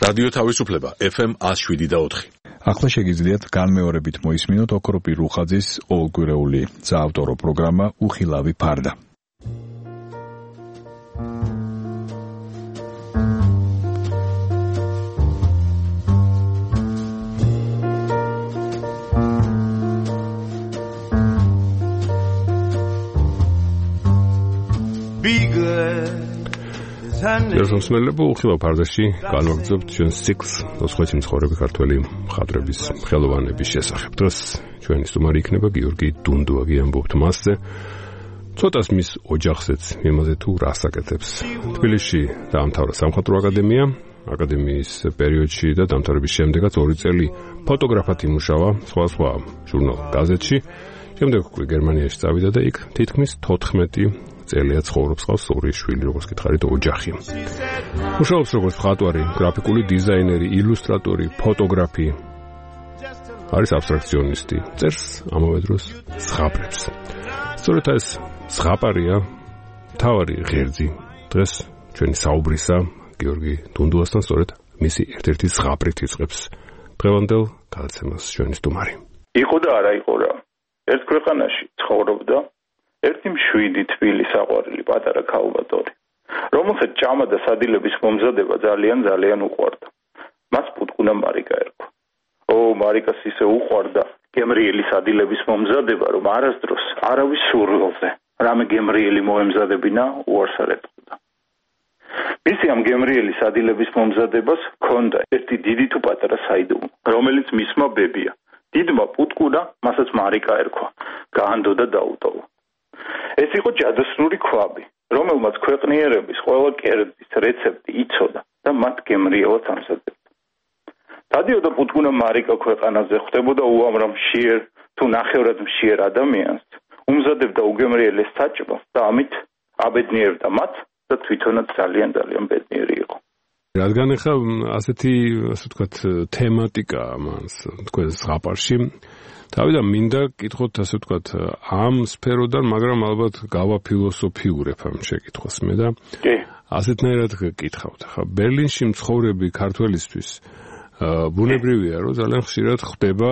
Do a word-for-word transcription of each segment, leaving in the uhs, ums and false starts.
რადიო თავისუფლება ეფ ემ one oh seven point four. ახლა შეგიძლიათ განმეორებით მოისმინოთ ოქროპირ რუხაძის ყოველკვირეული საავტორო პროგრამა უხილავი ფარდა. Be good. Երբ უხილავ ფარდაში განვაგრძობთ ჩვენს ციკლს ოცდაოთხი მცხოვრები ქართველი მხატვრების ხელოვანების შესახებ. დღეს ჩვენი სტუმარი იქნება გიორგი დუნდუაგი, ამბობთ მასზე. ცოტას მის ოჯახზეც იმაზე თუ რას აკეთებს. თბილისში დაამთავრა სამხატვრო აკადემია, აკადემიის პერიოდში და დამთავრების შემდეგაც ორი წელი ფოტოგრაფად იმუშავა სხვადასხვა ჟურნალ გაზეთში. შემდეგ უკვე გერმანიაში წავიდა და იქ თითქმის თოთხმეტი წელია ცხოვრობს, ყავს ორი შვილი, როგორც გითხარით, ოჯახი. მუშაობს როგორც მხატვარი, გრაფიკული დიზაინერი, ილუსტრატორი, ფოტოგრაფი. არის აბსტრაქციონისტი, წერს ამავე დროს ზღაპრებს. სწორედ ეს ზღაპარია მთავარი ღერძი დღეს ჩვენი საუბრისა გიორგი დუნდუასთან, სწორედ მისი ერთ-ერთი ზღაპრით იწყებს დღევანდელ გადაცემას ჩვენი სტუმარი. იყო და არა იყო რა. ერთ ქვეყანაში ცხოვრობდა ერთი მშვიდი თბილი საყვარელი პატარა ქალბატონი, რომელსაც ჭამა და სადილების მომზადება ძალიან ძალიან უყვარდა. მას პუტკუნა მარიკა ერქვა. ო, მარიკას ისე უყვარდა გემრიელი სადილების მომზადება, რომ არასდროს არავის სურვილზე რამე გემრიელი მოემზადებინა უარს არ ეტყოდა. მისი ამ გემრიელი სადილების მომზადებას ჰქონდა ერთი დიდი თუ პატარა საიდუმლო, რომელიც მისმა ბებია, დიდმა პუტკუნა, მასაც მარიკა ერქვა, გაანდო და დაუტოვა. ეს იყო ჯადოსნური ქვაბი, რომელმაც ქვეყნიერების ყველა კერძის რეცეპტი იცოდა და მათ გემრიელად ამზადებდა. დადიოდა პუტკუნა მარიკა ქვეყანაზე ხვდებოდა უამრავ მშიერ თუ ნახევრად მშიერ ადამიანს, უმზადებდა უგემრიელეს საჭმელს და ამით აბედნიერებდა მათ და თვითონაც ძალიან ძალიან ბედნიერი იყო. რადგან ახლა ასეთი, ასე ვთქვათ, თემატიკა მას თქვენ ზღაპარში თავიდან მინდა კითხოთ, ასე ვთქვათ, ამ სფეროდან, მაგრამ ალბათ გავაფილოსოფიურებ ამ შეკითხვას მე და ასეთნაირად გკითხავთ. ახლა ბერლინში მცხოვრები ქართველისთვის ბუნებრივია, რომ ძალიან ხშირად ხდება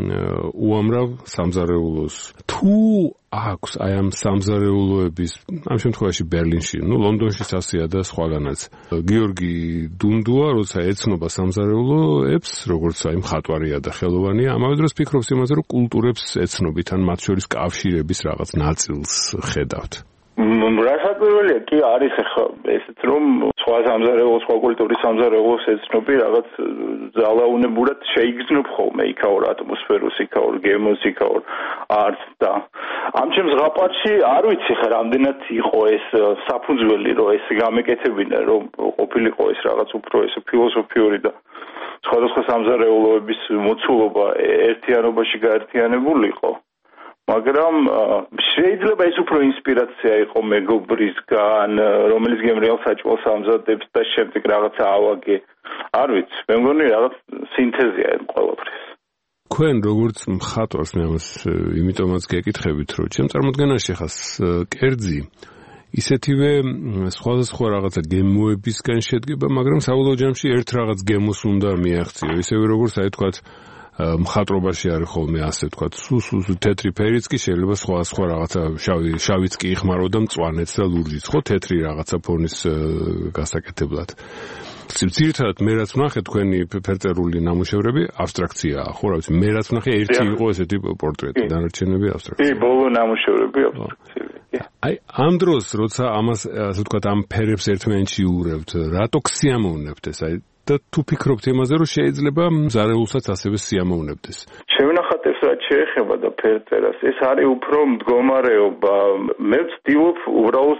უამრავ სამზარეულოს. თუ აქვს აი ამ სამზარეულოების, ამ შემთხვევაში ბერლინში, ნუ ლონდონშიც ასეა და სხვაგანაც. გიორგი დუნდუა, როცა ეცნობა სამზარეულოებს, როგორც აი მხატვარია და ხელოვანია, ამავე დროს ფიქრობს იმაზე, რომ კულტურებს ეცნობით, ან მათ შორის კავშირების რაღაც ნაწილს ხედავთ. რასაკვირველია კი არის ახლა ესეც რომ სხვა სამზარეულოს, სხვა კულტურის სამზარეულოს ეცნობი რაღაც ძალაუნებურად შეიგრძნობ ხოლმე იქაურ ატმოსფეროს, იქაურ გემოს, იქაურ არტს და ამ ჩემს ზღაპარში არ ვიცი ხა რამდენად იყო ეს საფუძველი, რომ ეს გამეკეთებინა, რომ ყოფილიყო ეს რაღაც უფრო ეს ფილოსოფიური და სხვადასხვა სამზარეულოების მოცულობა ერთიანობაში გაერთიანებულიყო. მაგრამ შეიძლება ეს უფრო ინსპირაცია იყო მეგობრისგან, რომელიც გემრიელ საჭმელს ამზადებს და შემდეგ რაღაცა ავაგე. არ ვიცი, მე მგონი რაღაც სინთეზია ეს ყველაფრის. თქვენ როგორც მხატვარს მე ამას იმიტომაც გეკითხებით, რომ ჩემ წარმოდგენაში ხა კერძი ისეთივე სხვადასხვა რაღაცა გემოებისგან შედგება, მაგრამ საბოლოო ჯამში ერთ რაღაც გემოს უნდა მიაღწიო. ისევე როგორც აი თქვათ მხატვრობაში არის ხოლმე ასე ვთქვათ, სუსუ თეთრი ფერიც კი შეიძლება სხვა სხვა რაღაცა შავი შავიც კი იხმარო და მწვანეც და ლურჯიც, ხო, თეთრი რაღაცა ფონის გასაკეთებლად. ძირითადად მე რაც ვნახე თქვენი ფერწერული ნამუშევრები აბსტრაქციაა, ხო, რა ვიცი, მე რაც ვნახე ერთი იყო ესეთი პორტრეტი, დანარჩენები აბსტრაქცია. კი, ბოლო ნამუშევრები აბსტრაქციაა. აი, ამ დროს, როცა ამას ასე ვთქვათ, ამ ფერებს ერთმანეთში უურევთ, რატო ქსიამოვნებთ ეს? აი და თუ ფიქრობთ იმაზე, რომ შეიძლება ზარეულსაც ასევე სიამოვნებდეს. შევნახათ ეს რაც შეეხება და ფერწერას, ეს არის უფრო მდგომარეობა. მე ვცდილობ უბრალოდ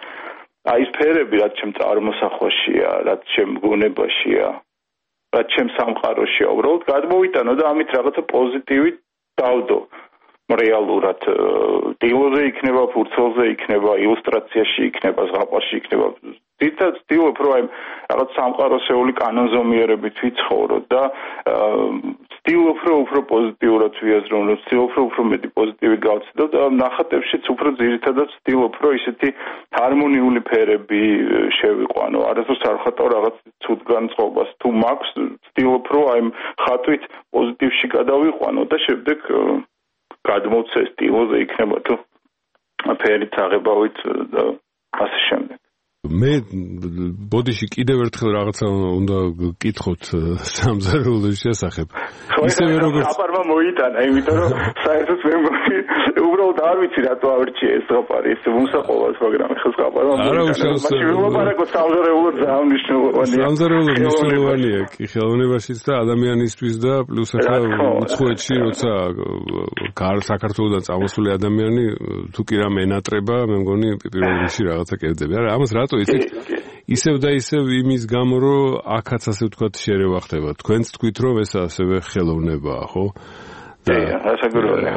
აი ეს ფერები, რაც ჩემ წარმოსახვაშია, რაც ჩემ გონებაშია, რაც ჩემ სამყაროშია, უბრალოდ გადმოვიტანო და ამით რაღაცა პოზიტივი დავდო. რეალურად დილოზე იქნება, ფურცელზე იქნება, ილუსტრაციაში იქნება, ზღაპარში იქნება, თითქოს ვცდილობ რომ აი რაღაც სამყაროსეული კანონზომიერებით ვიცხოვრო და ვცდილობ რომ უფრო პოზიტიურად ვიაზროვნო, ვცდილობ რომ უფრო მეტი პოზიტივი გავცდო და ნახატებშიც უფრო ძირითადად ვცდილობ რომ ისეთი ჰარმონიული ფერები შევიყვანო. არასდროს არ ხატავ რაღაც ცუდ განწყობას. თუ მაქვს ვცდილობ რომ აი ხატვით პოზიტივში გადავიყვანო და შემდეგ გადმოვცე სტილოზე იქნება თუ ფერით აღებავით და ასე შემდეგ. მე ბოდიში კიდევ ერთხელ რაღაცა უნდა გკითხოთ სამზარეულოს შესახებ. ისევე როგორც აპარმა მოიტანა, იმიტომ რომ საერთოდ მე უბრალოდ არ ვიცი რატო ავირჩიე ეს ზღაპარი, ეს მომსაყოლას, მაგრამ ეხლა ზღაპარმა მოიტანა. მაგრამ ვილაპარაკოთ სამზარეულო ძალიან მნიშვნელოვანია. სამზარეულო მნიშვნელოვანია კი ხელოვნებაშიც და ადამიანისთვის და პლუს ახლა უცხოეთში როცა საქართველოსთან წამოსული ადამიანი თუ კი რამე ენატრება, მე მგონი პირველ რიგში რაღაცა კეთდება. არა, ამას რატო იცით? ისევ და ისევ იმის გამო რომ აქაც ასე ვთქვათ შერევა ხდება. თქვენც თქვით რომ ეს ასევე ხელოვნებაა, ხო? და ასაგუროა.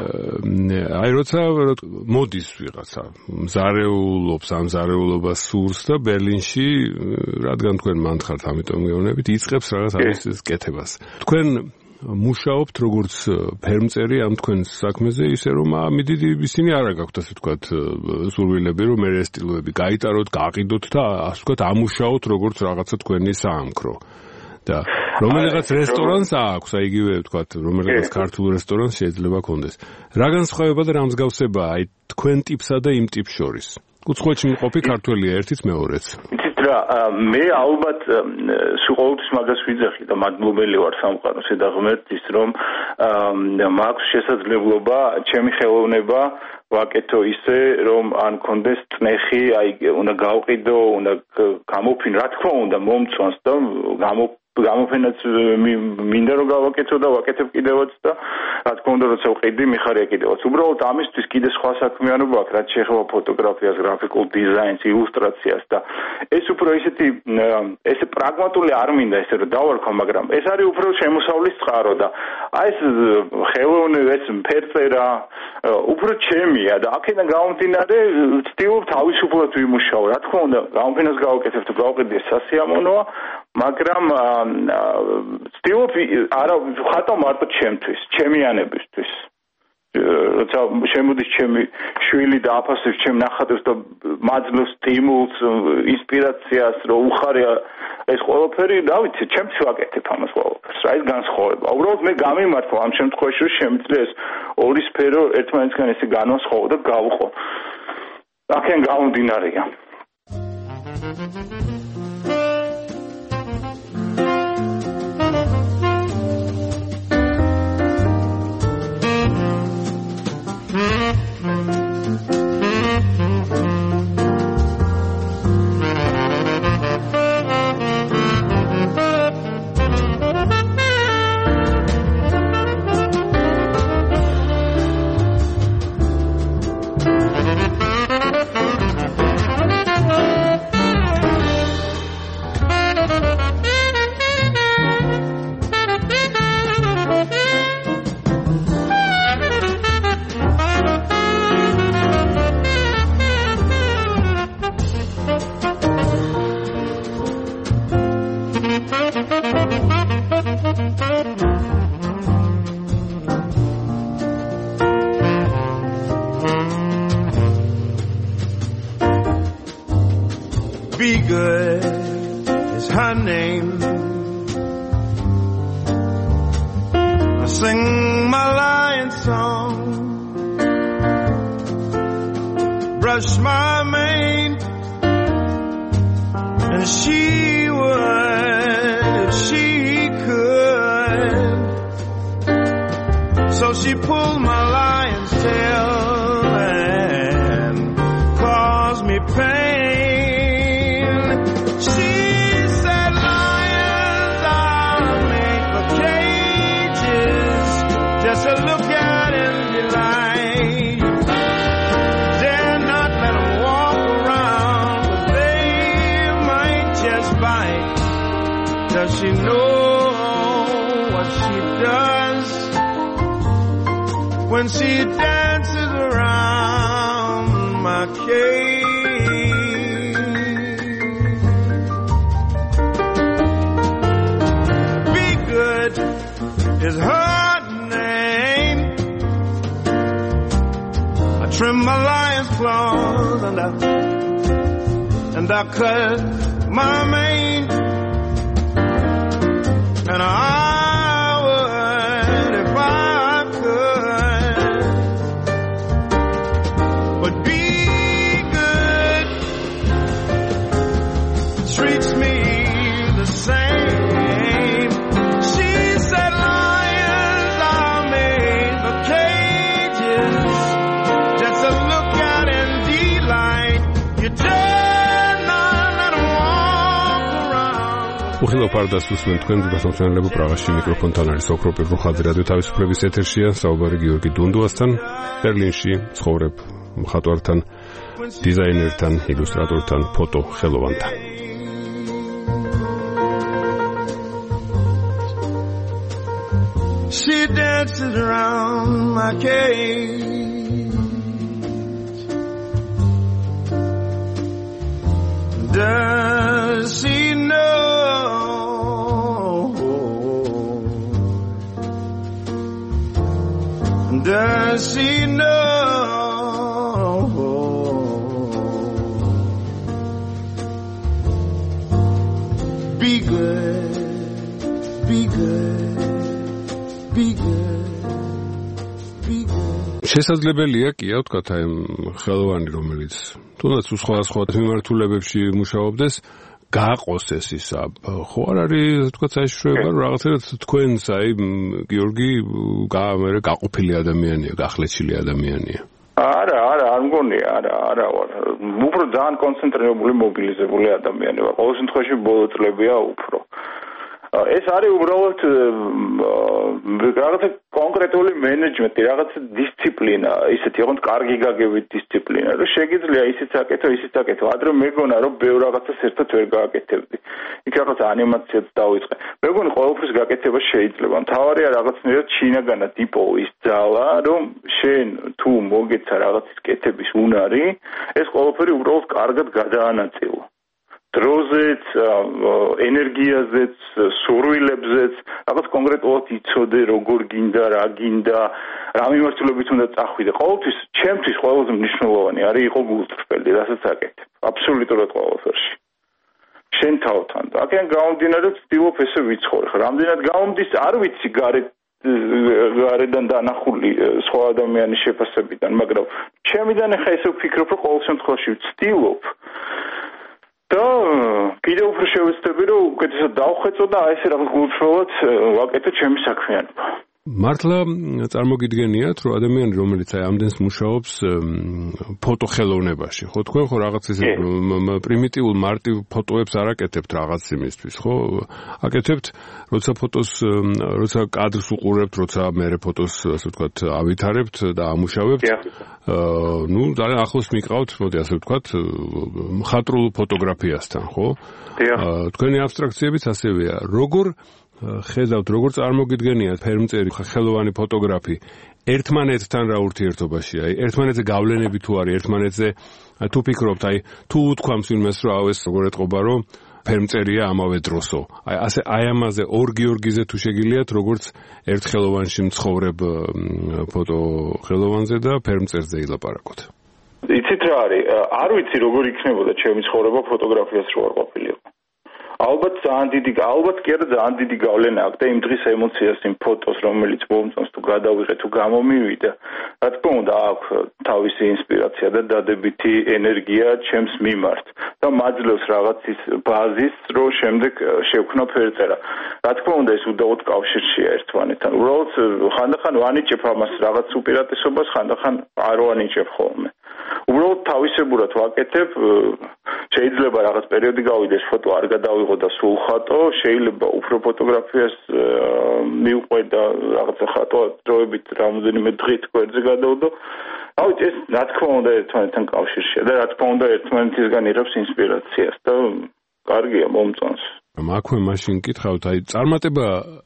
აი როცა მოდის ვიღაცა, მზარეულობს ამ მზარეულობას სურს და ბერლინში, რადგან თქვენ მანთხართ, ამიტომ გეუბნებით, იწყებს რაღაც ამის კეთებას. თქვენ მუშაობთ როგორც ფერმწერი ამ თქვენ საქმეზე, ისე რომ მიდიდი ისინი არა გაქვთ ასე ვთქვათ სურვილები, რომ მე სტილოები გაიტაროთ, გაყიდოთ და ასე ვთქვათ ამუშაოთ როგორც რაღაცა თქვენი საამქრო. და რომელიღაც რესტორანს აქვს, აი იგივე ვთქვათ, რომელიღაც ქართულ რესტორანს შეიძლება ქონდეს. რა განსხვავება და რა მსგავსებაა აი თქვენ ტიპსა და იმ ტიპს შორის? უცხოეთში მყოფი ქართველია ერთიც მეორეც. რა მე ალბათ სულ მაგას ვიძახი და მადლობელი ვარ სამყაროს და ღმერთის რომ მაქვს შესაძლებლობა ჩემი ხელოვნება ვაკეთო ისე რომ ან კონდეს წნეხი აი უნდა გავყიდო უნდა გამოფინ რა თქმა უნდა მომწონს და გამო გამოფენაც მინდა რომ გავაკეთო და ვაკეთებ კიდევაც და რა თქმა უნდა როცა ვყიდი მიხარია კიდევაც უბრალოდ ამისთვის კიდე სხვა საქმიანობა აქვს რაც შეეხება ფოტოგრაფიას, გრაფიკულ დიზაინს, ილუსტრაციას და ეს უფრო ისეთი ესე პრაგმატული არ მინდა ესე რომ დავარქვა, მაგრამ ეს არის უფრო შემოსავლის წყარო და აი ეს ხელოვნება ეს ფერწერა უფრო ჩემია და აქედან გამომდინარე ვცდილობ თავისუფლად ვიმუშაო. რა თქმა უნდა გამოფენას გავაკეთებ თუ გავყიდი სასიამოვნოა, მაგრამ ვცდილობ არა ხატავ მარტო ჩემთვის, ჩემიანებისთვის. როცა შემოდის ჩემი შვილი და აფასებს ჩემ ნახატებს და მაძლევს სტიმულს, ინსპირაციას, რომ უხარია ეს ყველაფერი, რა ვიცი, ჩემს ვაკეთებ ამას ყველაფერს. რა ის განსხვავება? უბრალოდ მე გამიმართვა ამ შემთხვევაში, რომ შემიძლია ეს ორი სფერო ერთმანეთისგან ესე განვასხვაო და გავყო. აქედან გამომდინარეა. Be good is her name. I sing my lion song, brush my mane, and she would if she could. So she pulled my lion's tail and caused me pain. Does she know what she does when she dances around my cage? my lion's claws, and I, and I cut my mane, and I would if I could, but be good treats me the same. She said lions are made for cages, just to look at and delight. You dare not let 'em walk around. უხილო ფარდას უსმენ თქვენ გასამწვანებო პრაღაში მიკროფონთან არის ოქროპირ რუხაძე რადიო თავისუფლების ეთერშია საუბარი გიორგი დუნდუასთან ბერლინში ცხოვრებ მხატვართან დიზაინერთან ილუსტრატორთან ფოტო ხელოვანთან She dances around my cage. Does she know? Does she know? Be good, be good. Be good, be good. შესაძლებელია კი ვთქვათ აი ხელოვანი რომელიც თუნდაც სხვადასხვა მიმართულებებში მუშაობდეს გააყოს ეს ისა ხო არ არის ვთქვათ საერთაშორისო რომ რაღაცა თქვენს აი გიორგი გამერე გაყოფილი ადამიანია გახლეჩილი ადამიანია არა არა არ მგონია არა არა ვარ უფრო ძალიან კონცენტრირებული მობილიზებული ადამიანი ვარ ყოველ შემთხვევაში ბოლო წლებია უფრო ეს არის უბრალოდ რაღაცა კონკრეტული მენეჯმენტი, რაღაცა დისციპლინა, ისეთი ოღონდ კარგი გაგებით დისციპლინა, რომ შეგიძლია ისიც აკეთო, ისიც აკეთო. ადრე მეგონა რომ ბევრ რაღაცას ერთად ვერ გააკეთებდი. იქ რაღაცა ანიმაციაც დავიწყე. მეგონი ყოველთვის გაკეთება შეიძლება. მთავარია რაღაცნაირად შინაგანად იპოვო ის ძალა, რომ შენ თუ მოგეცა რაღაცის კეთების უნარი, ეს ყოველფერი უბრალოდ კარგად გადაანაწილო. დროზეც, ენერგიაზეც, სურვილებზეც, რაღაც კონკრეტულად იცოდე, როგორ გინდა, რა გინდა, რა მიმართულებით უნდა წახვიდე. ყოველთვის, ჩემთვის ყველაზე მნიშვნელოვანი არის იყო გულწრფელი, რასაც აკეთებ. აბსოლუტურად ყველაფერში. შენ თავთან. აქედან გამომდინარე, ვცდილობ ესე ვიცხოვრო. რამდენად გამომდის, არ ვიცი გარეთ გარედან დანახული სხვა ადამიანის შეფასებიდან, მაგრამ ჩემიდან ახლა ესე ვფიქრობ, რომ ყოველ შემთხვევაში ვცდილობ და კიდევ უფრო შევეცდები, რომ უკეთესად დავხვეწო და აი ესე რაღაც გულწრფელად ვაკეთო ჩემი საქმიანობა. მართლა წარმოგიდგენიათ, რომ ადამიანი, რომელიც აი ამდენს მუშაობს ფოტოხელოვნებაში, ხო თქვენ ხო რაღაც ისე პრიმიტიულ მარტივ ფოტოებს არ აკეთებთ რაღაც იმისთვის, ხო? აკეთებთ, როცა ფოტოს, როცა კადრს უყურებთ, როცა მერე ფოტოს, ასე ვთქვათ, ავითარებთ და ამუშავებთ. აა, ნუ ძალიან ახლოს მიყავთ, მოდი ასე ვთქვათ, მხატვრულ ფოტოგრაფიასთან, ხო? აა, თქვენი აბსტრაქციებიც ასევეა. როგორ ხედავთ, როგორ წარმოგიდგენიათ ფერმწერი, ხელოვანი ფოტოგრაფი ერთმანეთთან რა ურთიერთობაშია? აი, ერთმანეთზე გავლენები თუ არის, ერთმანეთზე თუ ფიქრობთ, აი, თუ უთქვამს ვინმეს, რომ აუ ეს როგორ ეთყობა, რომ ფერმწერია ამავე დროსო. აი, ასე აი ამაზე ორ გიორგიზე თუ შეგიძლიათ, როგორც ერთ ხელოვანში მცხოვრებ ფოტოხელოვანზე და ფერმწერზე ილაპარაკოთ. იცით რა არის? არ ვიცი როგორ იქნებოდა ჩემი ცხოვრება ფოტოგრაფიას რო არ ყოფილიყო. ალბათ ძალიან დიდი, ალბათ კი არა ძალიან დიდი გავლენა აქვს და იმ დღის ემოციას იმ ფოტოს, რომელიც მომწონს თუ გადავიღე თუ გამომივიდა, რა თქმა უნდა აქვს თავისი ინსპირაცია და დადებითი ენერგია ჩემს მიმართ და მაძლევს რაღაცის ბაზის, რომ შემდეგ შევქნო ფერწერა. რა თქმა უნდა ეს უდაოდ კავშირშია ერთმანეთთან. უბრალოდ ხანდახან ვანიჭებ ამას რაღაც უპირატესობას, ხანდახან არ ვანიჭებ ხოლმე. უბრალოდ თავისებურად ვაკეთებ, შეიძლება რაღაც პერიოდი გავიდეს ფოტო არ გადავიღო და სულ ხატო, შეიძლება უფრო ფოტოგრაფიას მივყვე და რაღაცა ხატო დროებით რამოდენიმე დღით გვერდზე გადავდო. ავით ეს რა თქმა უნდა ერთმანეთთან კავშირშია და რა თქმა უნდა ერთმანეთისგან იღებს ინსპირაციას და კარგია მომწონს. აქვე მაშინ კითხავთ, აი წარმატება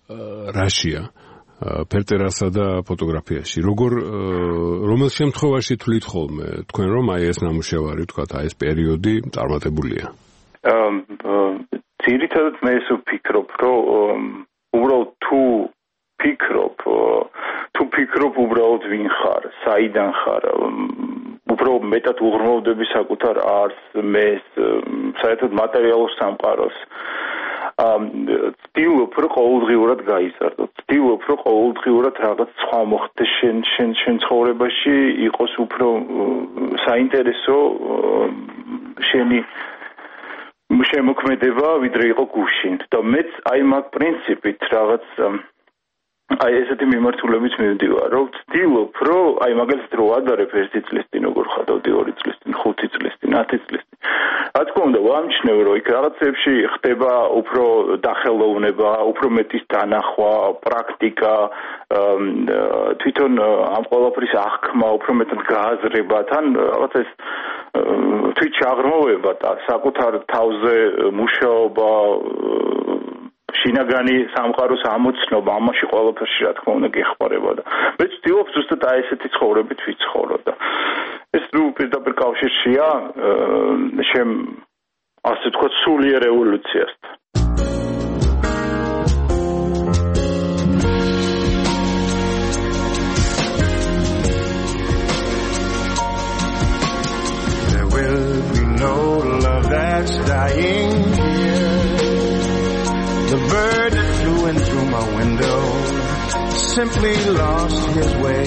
რაშია? ფერწერასა და ფოტოგრაფიაში. როგორ რომელ შემთხვევაში თვლით ხოლმე თქვენ რომ აი ეს ნამუშევარი, თქვათ, აი ეს პერიოდი წარმატებულია? ძირითადად მე ეს ვფიქრობ, რომ უბრალოდ თუ ფიქრობ, თუ ფიქრობ უბრალოდ ვინ ხარ, საიდან ხარ, უფრო მეტად უღრმავდები საკუთარ არს, მეს, საერთოდ მატერიალურ სამყაროს. ცდილობ, რომ ყოველდღიურად გაიზარდო. ცდილობ, რომ ყოველდღიურად რაღაც სხვა მოხდეს შენ შენ შენ ცხოვრებაში, იყოს უფრო საინტერესო შენი შემოქმედება, ვიდრე იყო გუშინ. და მეც აი მაგ პრინციპით რაღაც აი ესეთი მიმართულებით მივდივარ, რომ ვცდილობ, რომ აი მაგალითად რო ადარებ ერთი წლის წინ როგორ ხადავდი ორი წლის წინ, ხუთი წლის წინ, ათი წლის წინ. რა თქმა უნდა, ვამჩნევ, რომ იქ რაღაცებში ხდება უფრო დახელოვნება, უფრო მეტის დანახვა, პრაქტიკა, თვითონ ამ ყველაფრის აღქმა, უფრო მეტად გააზრება, თან რაღაც ეს თვით ჩაღრმავება და საკუთარ თავზე მუშაობა შინაგანი სამყაროს ამოცნობა ამაში ყველაფერში რა თქმა უნდა გეხმარება და მე ვცდილობ ზუსტად აი ესეთი ცხოვრებით ვიცხოვრო და ეს ნუ პირდაპირ კავშირშია შემ ასე თქვა სულიერ ევოლუციასთან. There will be no love that's dying here. The bird that flew in through my window simply lost his way.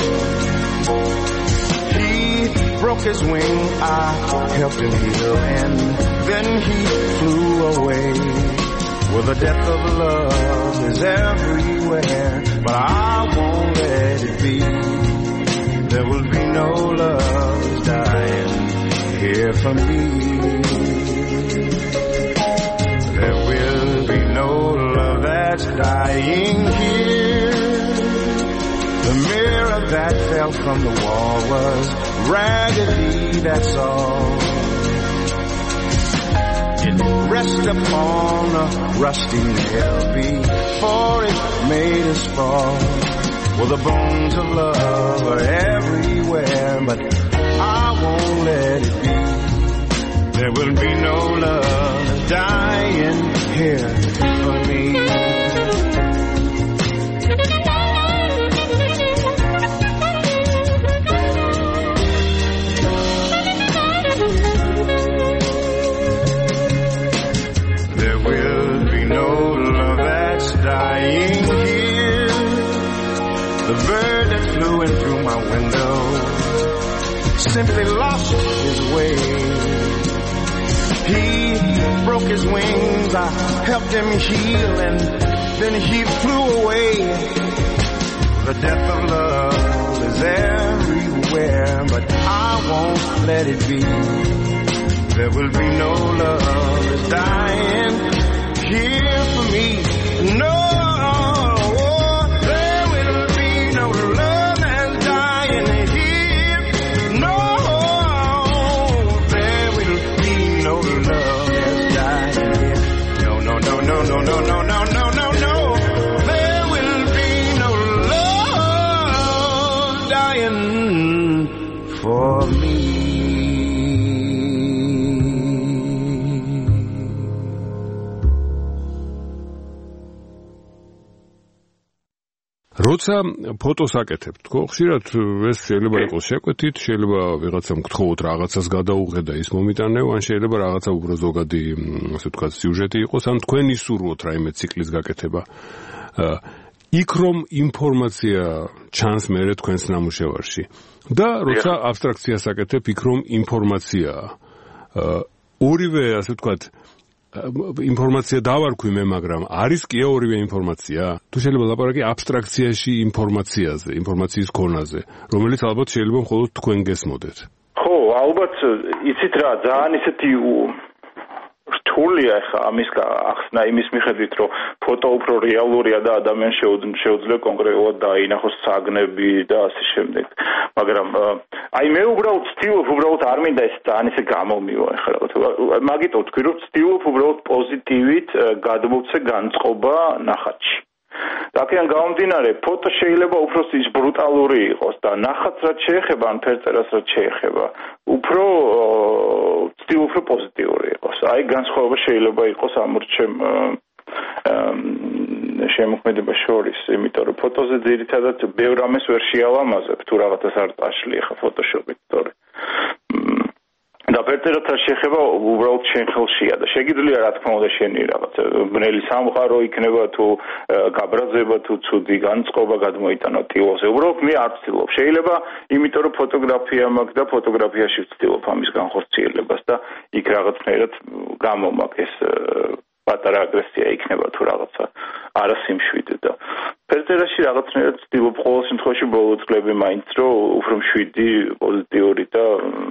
He broke his wing, I helped him heal, and then he flew away. Well, the death of love is everywhere, but I won't let it be. There will be no love dying here for me. There will be no love that's dying here. The mirror that fell from the wall was raggedy, that's all. It rested upon a rusty nail before it made us fall. Well, the bones of love are everywhere, but I won't let it be. There will be no love dying here for me. There will be no love that's dying here. The bird that flew in through my window simply lost his way. He broke his wings, I helped him heal, and then he flew away. The death of love is everywhere, but I won't let it be. There will be no love that's dying here for me. No, there will be no love that's dying here. No, there will be no love that's dying here. No, no, no, no, no, no, no, no, no, no, no. There will be no love dying for me. როცა ფოტოს აკეთებ, თქო, ხშირად ეს შეიძლება იყოს შეკვეთით, შეიძლება ვიღაცამ გთხოვოთ რაღაცას გადაუღედა ის მომიტანეო, ან შეიძლება რაღაცა უფრო ზოგადი, ასე ვთქვათ, სიუჟეტი იყოს, ან თქვენ ისურვოთ რაიმე ციკლის გაკეთება. იქ რომ ინფორმაცია ჩანს მერე თქვენს ნამუშევარში. და როცა აბსტრაქციას აკეთებ, იქ რომ ინფორმაციაა. ორივე, ასე ვთქვათ, ინფორმაცია დავარქვი მე, მაგრამ არის კი ორივე ინფორმაცია? თუ შეიძლება ლაპარაკი აბსტრაქციაში ინფორმაციაზე, ინფორმაციის ქონაზე, რომელიც ალბათ შეიძლება მხოლოდ თქვენ გესმოდეთ. ხო, ალბათ იცით რა, ძალიან ისეთი რთულია ხა ამის ახსნა იმის მიხედვით, რომ ფოტო უფრო რეალურია და ადამიანს შეუძლია კონკრეტულად დაინახოს საგნები და ასე შემდეგ. მაგრამ აი მე უბრალოდ ვცდილობ, უბრალოდ არ მინდა ეს ძალიან ისე გამომივა ხა. მაგიტო ვთქვი, რომ ვცდილობ უბრალოდ პოზიტივით გადმოვცე განწყობა ნახატში. რაკიან გამომდინარე, ფოტო შეიძლება უფრო ის ბრუტალური იყოს და ნახატს რაც შეეხება, ან ფერწერას რაც შეეხება, უფრო ვცდილობ, უფრო პოზიტიური იყოს. აი განსხვავება შეიძლება იყოს ამ რჩემ შემოქმედებას შორის, იმიტომ რომ ფოტოზე ძირითადად ბევრ ამას ვერ შეალამაზებ, თუ რაღაცას არ წაშლი ხა ფოტოშოპით, თორე და ფერწერათა შეხება უბრალოდ შენ ხელშია და შეგიძლია რა თქმა უნდა შენი რაღაც ბნელი სამყარო იქნება თუ გაბრაზება თუ ცუდი განწყობა გადმოიტანა ტილოზე უბრალოდ მე არ ვცდილობ შეიძლება იმიტომ რომ ფოტოგრაფია მაქვს და ფოტოგრაფიაში ვცდილობ ამის განხორციელებას და იქ რაღაცნაირად გამომაქვს ეს პატარა აგრესია იქნება თუ რაღაცა არასიმშვიდე და ფერწერაში რაღაცნაირად ვცდილობ ყოველ შემთხვევაში ბოლო წლები მაინც რომ უფრო მშვიდი პოზიტიური და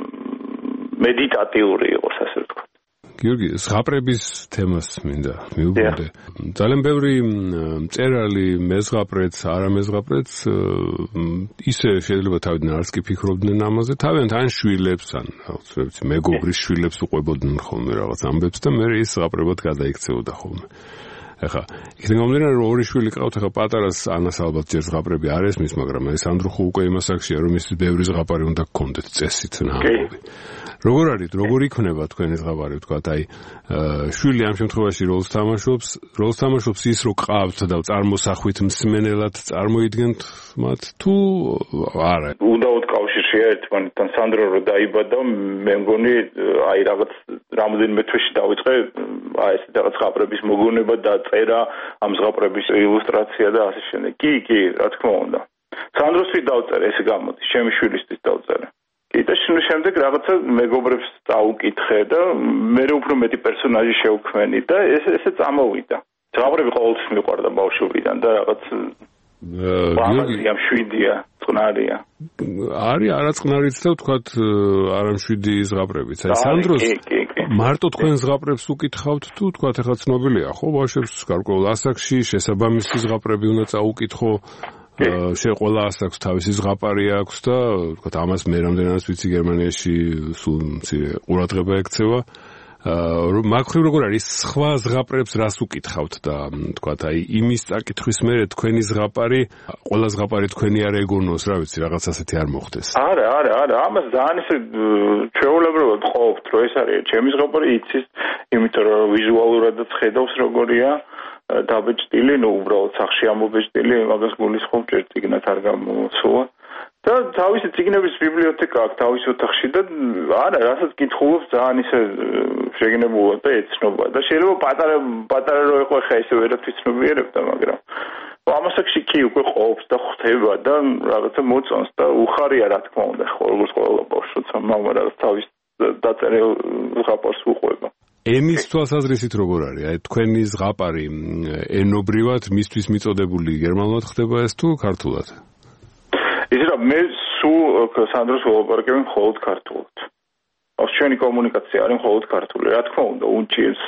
meditative იყოს ასე ვთქვათ. გიორგი, ზღაპრების თემას მინდა მივუბრუნდე. ძალიან ბევრი მწერალი მეზღაპრეც, არამეზღაპრეც ისე შეიძლება თავიდან არც კი ფიქრობდნენ ამაზე, თავიანთ ან შვილებს, ან რაღაც მეგობრის შვილებს უყვებოდნენ ხოლმე რაღაც ამბებს და მე ის ზღაპრებად გადაიქცეოდა ხოლმე. ეხა, იქიდან გამომდინარე რომ ორი შვილი ყავთ, ეხა პატარას ანას ალბათ ჯერ ზღაპრები არ ესმის, მაგრამ ეს ანდრუხო უკვე იმას აქშია, რომ ის ბევრი ზღაპარი უნდა გქონდეთ წესით ნაამბობი. როგორ არის, როგორ იქნება თქვენი ზღაპარი, ვთქვათ, აი, შვილი ამ შემთხვევაში როლს თამაშობს, როლს თამაშობს ის, რომ ყავთ და წარმოსახვით მსმენელად წარმოიდგენთ მათ, თუ არა? უდაოდ კავშირშია ერთმანეთთან. სანდრო რო დაიბადა, მე მგონი, აი რაღაც რამოდენიმე თვეში დავიწყე, აი ეს რაღაც ზღაპრების მოგონება და წერა ამ ზღაპრების ილუსტრაცია და ასე შემდეგ. კი, კი, რა თქმა უნდა. სანდროსთვის დავწერე, ესე გამოდის, ჩემი შვილისთვის დავწერე. და შემდეგ რაღაცა მეგობრებს წაუკითხე და მე უფრო მეტი პერსონაჟი შევქმენი და ეს ესე წამოვიდა. ზღაპრები ყოველთვის მიყვარდა ბავშვობიდან და რაღაც ბავშვია შვიდია, წყნარია. არის არაწყნარიც და ვთქვათ არამშვიდი ზღაპრებიც. აი სანდროს მარტო თქვენ ზღაპრებს უკითხავთ თუ ვთქვათ ეხლა ცნობილია ხო ბავშვებს გარკვეულ ასაკში შესაბამისი ზღაპრები უნდა წაუკითხო შე ყველა ასაკს თავისი ზღაპარი აქვს და ვთქვათ ამას მე რამდენადაც ვიცი გერმანიაში სულ მცირე ყურადღება ექცევა რომ მაგხრივ როგორ არის სხვა ზღაპრებს რას უკითხავთ და ვთქვათ აი იმის წაკითხვის მერე თქვენი ზღაპარი ყველა ზღაპარი თქვენი არ ეგონოს რა ვიცი რაღაც ასეთი არ მოხდეს არა არა არა ამას ძალიან ისე ჩვეულებრივად ყოფთ რომ ეს არის ჩემი ზღაპარი იცის იმიტომ რომ ვიზუალურადაც ხედავს როგორია დაბეჭდილი, ну, უბრალოდ სახში ამობეჭდილი, მაგას გულისხმობ ჯერ წიგნად არ გამოსულა. და თავისი წიგნების ბიბლიოთეკა აქვს თავის ოთახში და არა, რასაც კითხულობს ძალიან ისე შეგნებულად და ეცნობა და შეიძლება პატარა პატარა რო იყო ხა ისე ვერაფერს ვიცნობიერებდა, მაგრამ ამასაკში კი უკვე ყოფს და ხვდება და რაღაცა მოწონს და უხარია რა თქმა უნდა, როგორც ყველა ბავშვს, მამა რაღაც თავის დაწერილ ზღაპარს უყვება. ემის თვალსაზრისით როგორ არის? აი თქვენი ზღაპარი ენობრივად მისთვის მიწოდებული გერმანულად ხდება ეს თუ ქართულად? ისე რომ მე სულ სანდროს ველაპარაკები მხოლოდ ქართულად. ჩვენი კომუნიკაცია არის მხოლოდ ქართული. რა თქმა უნდა, უნჭირს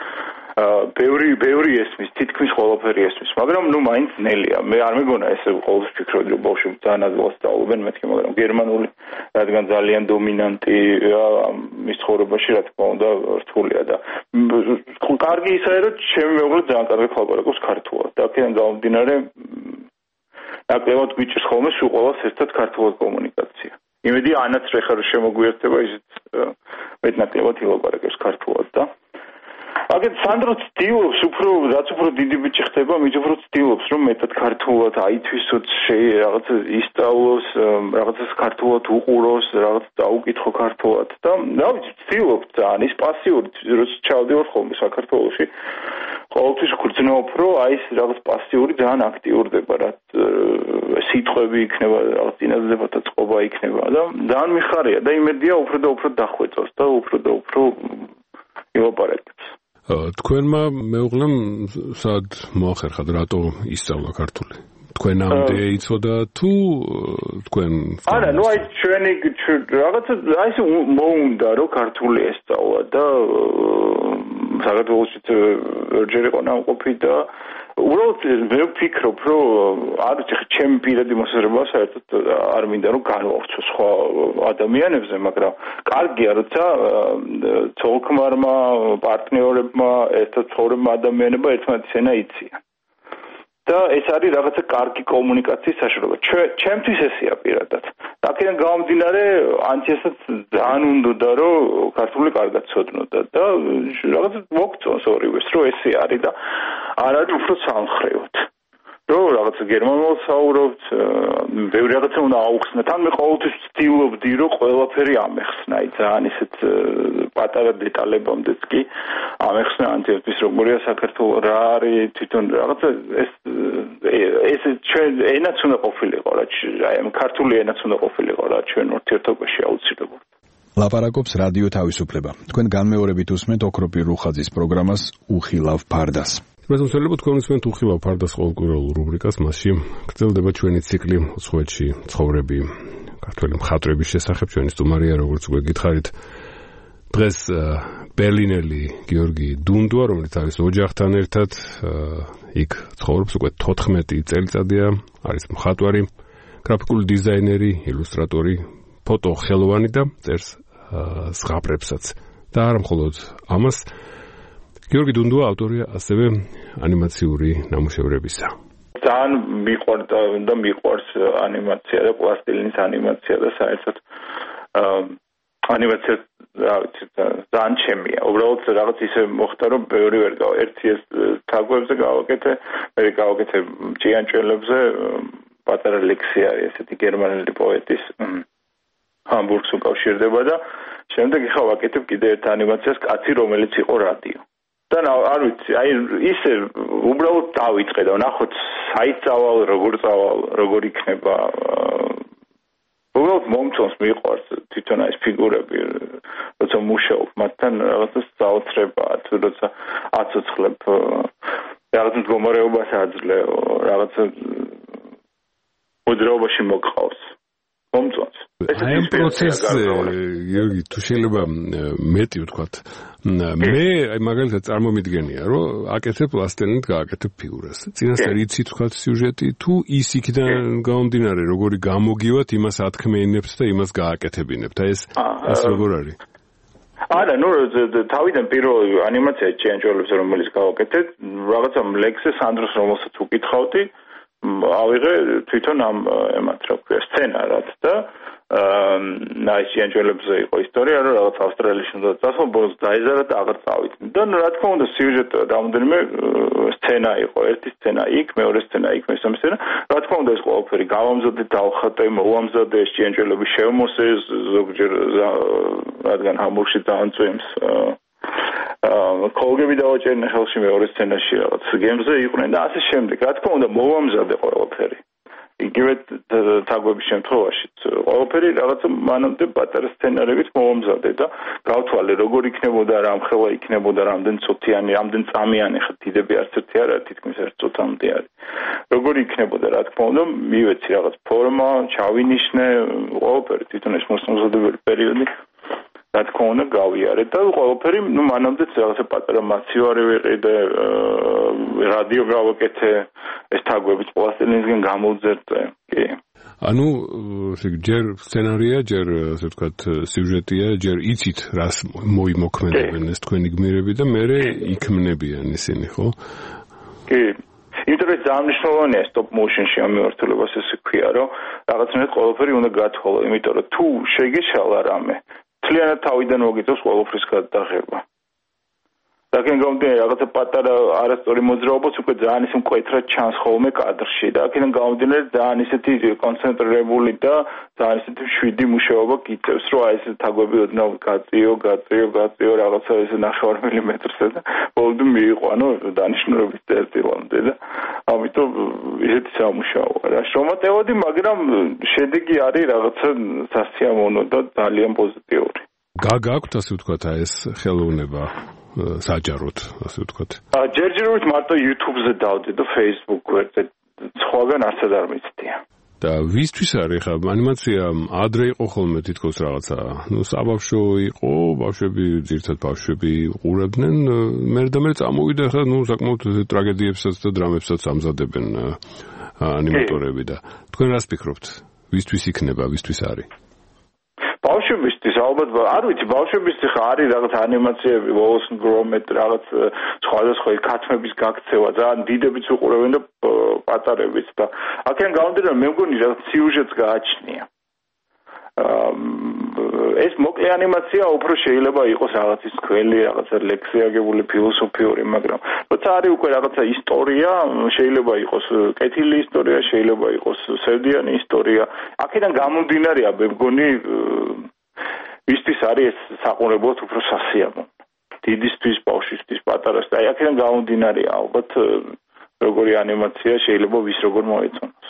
ბევრი ბევრი ესმის, თითქმის ყველაფერი ესმის, მაგრამ ნუ მაინც ნელია. მე არ მეგონა ესე ყოველთვის ფიქრობდი რომ ბავშვები ძალიან ადვილად სწავლობენ მეთქი, მაგრამ გერმანული რადგან ძალიან დომინანტია მის ცხოვრებაში, რა თქმა უნდა, რთულია და კარგი ისაა რომ ჩემი მეუღლე ძალიან კარგად ლაპარაკობს ქართულად და აქედან გამომდინარე ნაკლებად გვიჭირს ხოლმე სულ ყველას ერთად ქართულად კომუნიკაცია. იმედი ანაც რეხა რომ შემოგვიერთდება ისიც მეტნაკლებად ილაპარაკებს ქართულად და აგეთ სანდრო ცდილობს უფრო რაც უფრო დიდი ბიჭი ხდება, მით უფრო ცდილობს რომ მეტად ქართულად აითვისოთ, რაღაცა ისწავლოს, რაღაცას ქართულად უყუროს, რაღაც დაუკითხო ქართულად და რა ვიცი, ცდილობს ძალიან ის პასიური, როცა ჩავდივარ ხოლმე საქართველოში, ყოველთვის გრძნობ, რომ აი ეს რაღაც პასიური ძალიან აქტიურდება, რაც სიტყვები იქნება, რაღაც წინაზდებათა წყობა იქნება და ძალიან მიხარია და იმედია უფრო და უფრო დახვეწოს და უფრო და უფრო ილაპარაკებს. თქვენმა მეუღლემ სად მოახერხა რატო ისწავლა ქართული? თქვენამდე იცოდა თუ თქვენ არა, ნუ აი ჩვენი რაღაცა აი ეს მოუნდა რომ ქართული ესწავლა და საქართველოში ჯერ იყო ნამყოფი და უბრალოდ მე ვფიქრობ რომ არ ვიცი ჩემი პირადი მოსაზრება საერთოდ არ მინდა რომ განვავრცო სხვა ადამიანებზე, მაგრამ კარგია როცა ცოლ-ქმარმა, პარტნიორებმა, ერთად ცხოვრებმა ადამიანებმა ერთმანეთის ენა იციან. და ეს არის რაღაცა კარგი კომუნიკაციის საშუალება. ჩემთვის ესეა პირადად. აქედან გამომდინარე, ანჩესაც ძალიან უნდოდა რომ ქართული კარგად ცოდნოდა და რაღაცა მოგწონს ორივეს, რომ ესე არის და არ არის უფრო სამხრევად. რომ რაღაცა გერმანულად საუბრობთ, ბევრი რაღაცა უნდა აუხსნათ. თან მე ყოველთვის ვცდილობდი, რომ ყველაფერი ამეხსნა, აი ძალიან ისეთ პატარა დეტალებამდეც კი ამეხსნა ანტიოთვის როგორია საქართველო, რა არის თვითონ რაღაცა ეს ეს ჩვენ ენაც უნდა ყოფილიყო რა, აი ამ ქართული ენაც უნდა ყოფილიყო რა ჩვენ ურთიერთობაში აუცილებლად. ლაპარაკობს რადიო თავისუფლება. თქვენ განმეორებით უსმენთ ოქროპირ რუხაძის პროგრამას უხილავ ფარდას. მესამე თქვენ უსმენთ უხილავ ფარდას ყოველკვირეულ რუბრიკას, მასში გრძელდება ჩვენი ციკლი უცხოეთში ცხოვრები ქართველი მხატვრების შესახებ. ჩვენი სტუმარია, როგორც უკვე გითხარით, დღეს ბერლინელი გიორგი დუნდვა, რომელიც არის ოჯახთან ერთად იქ ცხოვრობს უკვე თოთხმეტი წელიწადია, არის მხატვარი, გრაფიკული დიზაინერი, ილუსტრატორი, ფოტო ხელოვანი და წერს ზღაპრებსაც. და არა მხოლოდ ამას, გიორგი დუნდვა ავტორია ასევე ანიმაციური ნამუშევრებისა. ძალიან მიყვარდა და მიყვარს ანიმაცია და პლასტილინის ანიმაცია და საერთოდ ანიმაცია ძალიან ჩემია. უბრალოდ რაღაც ისე მოხდა, რომ ბევრი ვერ გავა. ერთი ეს თაგვებზე გავაკეთე, მე გავაკეთე ჭიანჭველებზე, პატარა ლექსი არის ესეთი გერმანელი პოეტის ჰამბურგს უკავშირდება და შემდეგ ხა ვაკეთებ კიდე ერთ ანიმაციას კაცი, რომელიც იყო რადიო. და არ ვიცი, აი ისე უბრალოდ დავიწყე და ნახოთ საით წავალ, როგორ წავალ, როგორ იქნება. უბრალოდ მომწონს, მიყვარს თვითონ ეს ფიგურები, როცა მუშაობ მათთან, რაღაცა საოცრება, თუ როცა აცოცხლებ, რაღაც მდგომარეობას აძლევ, რაღაცა მოძრაობაში მოგყავს. მომწონს. აი ამ პროცესზე, გიორგი, თუ შეიძლება მეტი ვთქვათ, მე აი მაგალითად წარმომიდგენია, რომ აკეთებ პლასტილინით გააკეთებ ფიგურას. წინასწარ იცით ვთქვათ სიუჟეტი, თუ ის იქიდან გამომდინარე, როგორი გამოგივათ, იმას ათქმეინებთ და იმას გააკეთებინებთ. აი ეს ეს როგორ არის? არა, ნუ თავიდან პირველი ანიმაცია ჭიანჭველებზე, რომელიც გავაკეთე, რაღაცა ლექსზე სანდროს რომელსაც უკითხავდი, ავიღე თვითონ ამ ემათ რა ქვია სცენარად და აი ჭიანჭველებზე იყო ისტორია, რომ რაღაც ავსტრალიაში უნდა წასულ, ბოლოს დაეზარა და აღარ წავიდნენ. და რა თქმა უნდა სიუჟეტი რამოდენიმე სცენა იყო, ერთი სცენა იქ, მეორე სცენა იქ, მესამე სცენა. რა თქმა უნდა ეს ყველაფერი გავამზადე, დავხატე, მოვამზადე, ეს ჭიანჭველები შევმოსე, ზოგჯერ რადგან ჰამბურგში ძალიან წვიმს კოლგები დავაჭერინე ხელში მეორე სცენაში რაღაც გემზე იყვნენ და ასე შემდეგ. რა თქმა უნდა მოვამზადე ყველაფერი. იგივე თაგვების შემთხვევაშიც ყველაფერი რაღაცა მანამდე პატარა სცენარებით მოვამზადე და გავთვალე როგორ იქნებოდა, რამხელა იქნებოდა, რამდენ წუთიანი, რამდენ წამიანი ხა დიდები არც ერთი არ არის, თითქმის ერთ წუთამდე არის. როგორ იქნებოდა, რა თქმა უნდა, მივეცი რაღაც ფორმა, ჩავინიშნე, ყველაფერი თვითონ ეს მოსამზადებელი პერიოდი რა თქმა უნდა გავიარე და ყველაფერი, ნუ მანამდეც რაღაცა პატარა მაცივარი ვიყიდე, რადიო გავაკეთე, ეს თაგვებით პლასტილინისგან გამოვძერწე. კი. ანუ ჯერ სცენარია, ჯერ ასე ვთქვათ სიუჟეტია, ჯერ იცით რას მოიმოქმედებენ ეს თქვენი გმირები და მერე იქმნებიან ისინი, ხო? კი. იმიტომ რომ ძალიან მნიშვნელოვანია stop motion-ში ამ მიმართულებას ესე ქვია, რომ რაღაცნაირად ყველაფერი უნდა გათხოვო, იმიტომ რომ თუ შეგეშალა რამე თლიანად თავიდან მოგიწევს ყველაფრის გადაღება. აქედან გამომდინარე რაღაცა პატარა არასწორი მოძრაობაც უკვე ძალიან ისე მკვეთრად ჩანს ხოლმე კადრში და აქედან გამომდინარე ძალიან ისეთი კონცენტრირებული და ძალიან ისეთი მშვიდი მუშაობა გიწევს, რომ აი ეს თაგვები ოდნავ გაწიო, გაწიო, გაწიო რაღაცა ესე ნახევარ მილიმეტრზე და ბოლომდე მიიყვანო დანიშნულების წერტილამდე და ამიტომ ისეთი სამუშაოა რა. შრომატევადი, მაგრამ შედეგი არის რაღაცა სასიამოვნო და ძალიან პოზიტიური. გაგაქვთ ასე ვთქვათ აი ეს ხელოვნება საჯაროდ, ასე ვთქვათ. ჯერჯერობით მარტო YouTube-ზე დავდე და Facebook-ზე, სხვაგან არცად არ მიცდია. და ვისთვის არის ხა ანიმაცია ადრე იყო ხოლმე თითქოს რაღაცა, ნუ საბავშვო იყო, ბავშვები, ძირითადად ბავშვები ყურებდნენ, მე და მე წამოვიდა ხა, ნუ საკმაოდ ტრაგედიებსაც და დრამებსაც ამზადებენ ანიმატორები და თქვენ რას ფიქრობთ? ვისთვის იქნება, ვისთვის არის? ბავშვებისთვის ალბათ არ ვიცი, ბავშვებისთვის ხა არის რაღაც ანიმაციები, Wallace and Gromit, რაღაც სხვადასხვა ქათმების გაქცევა, ძალიან დიდებიც უყურებენ და პატარებიც და აქედან გამომდინარე მე მგონი რაღაც სიუჟეტს გააჩნია. ეს მოკლე ანიმაცია უფრო შეიძლება იყოს რაღაცის ქველი, რაღაცა ლექსი აგებული ფილოსოფიური, მაგრამ როცა არის უკვე რაღაცა ისტორია, შეიძლება იყოს კეთილი ისტორია, შეიძლება იყოს სევდიანი ისტორია. აქედან გამომდინარეა, მე მგონი, ვისთვის არის ეს საყურებლად უფრო სასიამოვნო. დიდისთვის, ბავშვისთვის, პატარასთვის, აი აქედან გამომდინარეა, ალბათ როგორი ანიმაცია შეიძლება ვის როგორ მოეწონოს.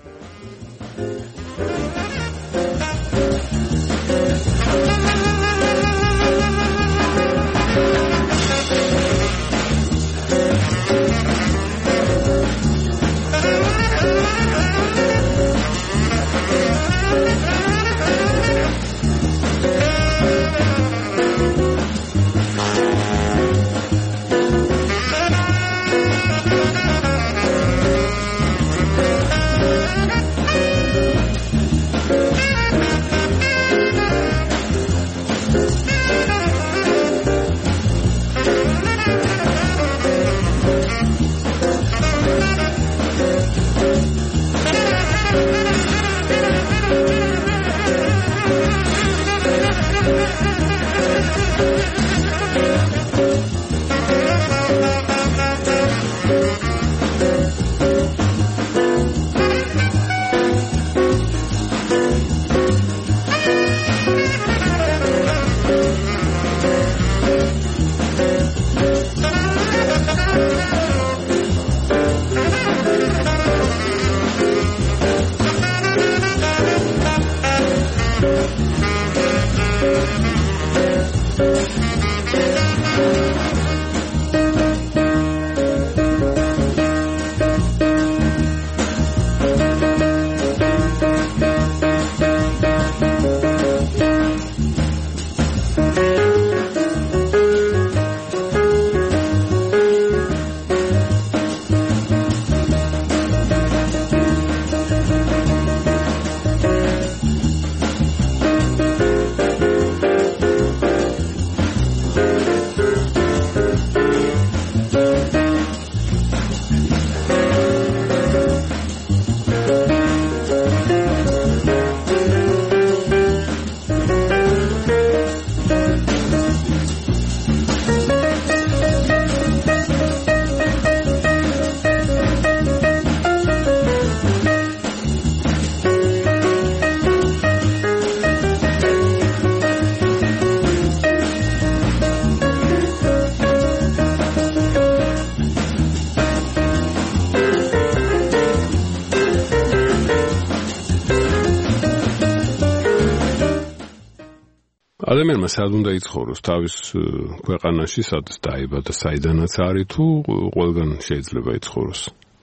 ადამიანმა სად უნდა იცხოვროს თავის ქვეყანაში, სადაც დაიბადა, საიდანაც არის, თუ ყველგან შეიძლება იცხოვროს?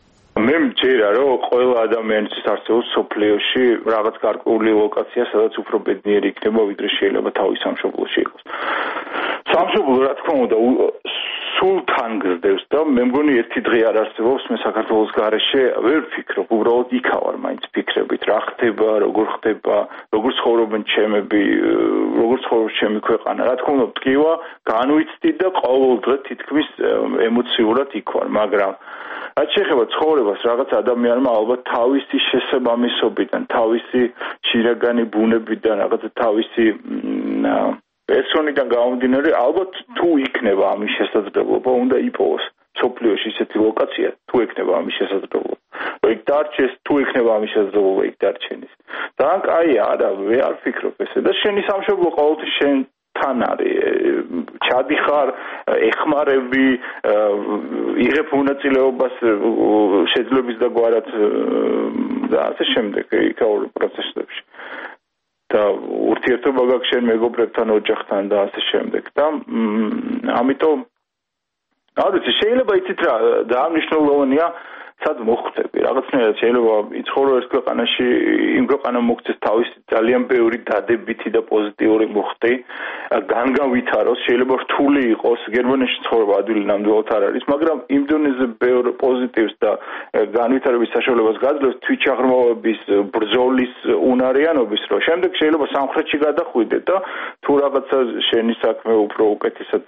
მე მჯერა, რომ ყველა ადამიანისთვის არსებობს სოფლიოში რაღაც გარკვეული ლოკაცია, სადაც უფრო ბედნიერი იქნება, ვიდრე შეიძლება თავის სამშობლოში იყოს. სამშობლო, რა თქმა უნდა, სულ თან გზდევს და მე მგონი ერთი დღე არ არსებობს, მე საქართველოს გარეშე ვერ ვფიქრობ, უბრალოდ იქა ვარ მაინც ფიქრებით, რა ხდება, როგორ ხდება, როგორ ცხოვრობენ ჩემები, როგორ ცხოვრობს ჩემი ქვეყანა. რა თქმა უნდა, ტკივა განვიცდი და ყოველ დღე თითქმის ემოციურად იქ ვარ, მაგრამ რაც შეეხება ცხოვრებას, რაღაც ადამიანმა ალბათ თავისი შესაბამისობიდან, თავისი შინაგანი ბუნებიდან, რაღაც თავისი პერსონიდან გამომდინარე, ალბათ თუ იქნება ამის შესაძლებლობა, უნდა იპოვოს სოფლიოში ისეთი ლოკაცია, თუ იქნება ამის შესაძლებლობა. იქ დარჩეს, თუ იქნება ამის შესაძლებლობა, იქ დარჩენის. ძალიან კაია, არა, ვერ ვფიქრობ ესე. და შენი სამშობლო ყოველთვის შენ თან არის, ჩადიხარ, ეხმარები, იღებ მონაწილეობას შეძლების და გვარად და ასე შემდეგ იქაურ პროცესებში. და ურთიერთობა გაქვს შენ მეგობრებთან, ოჯახთან და ასე შემდეგ. და ამიტომ არ ვიცი, შეიძლება იცით რა, ძალიან მნიშვნელოვანია სად მოხვდები. რაღაცნაირად შეიძლება იცხოვრო ერთ ქვეყანაში, იმ ქვეყანამ მოგცეს თავისი ძალიან ბევრი დადებითი და პოზიტიური მოხდი, განგავითაროს, შეიძლება რთული იყოს, გერმანიაში ცხოვრება ადვილი ნამდვილად არ არის, მაგრამ იმ დონეზე ბევრ პოზიტივს და განვითარების საშუალებას გაძლევს თვითშაღრმავების, ბრძოლის უნარიანობის, რომ შემდეგ შეიძლება სამხრეთში გადახვიდე და თუ რაღაცა შენი საქმე უფრო უკეთესად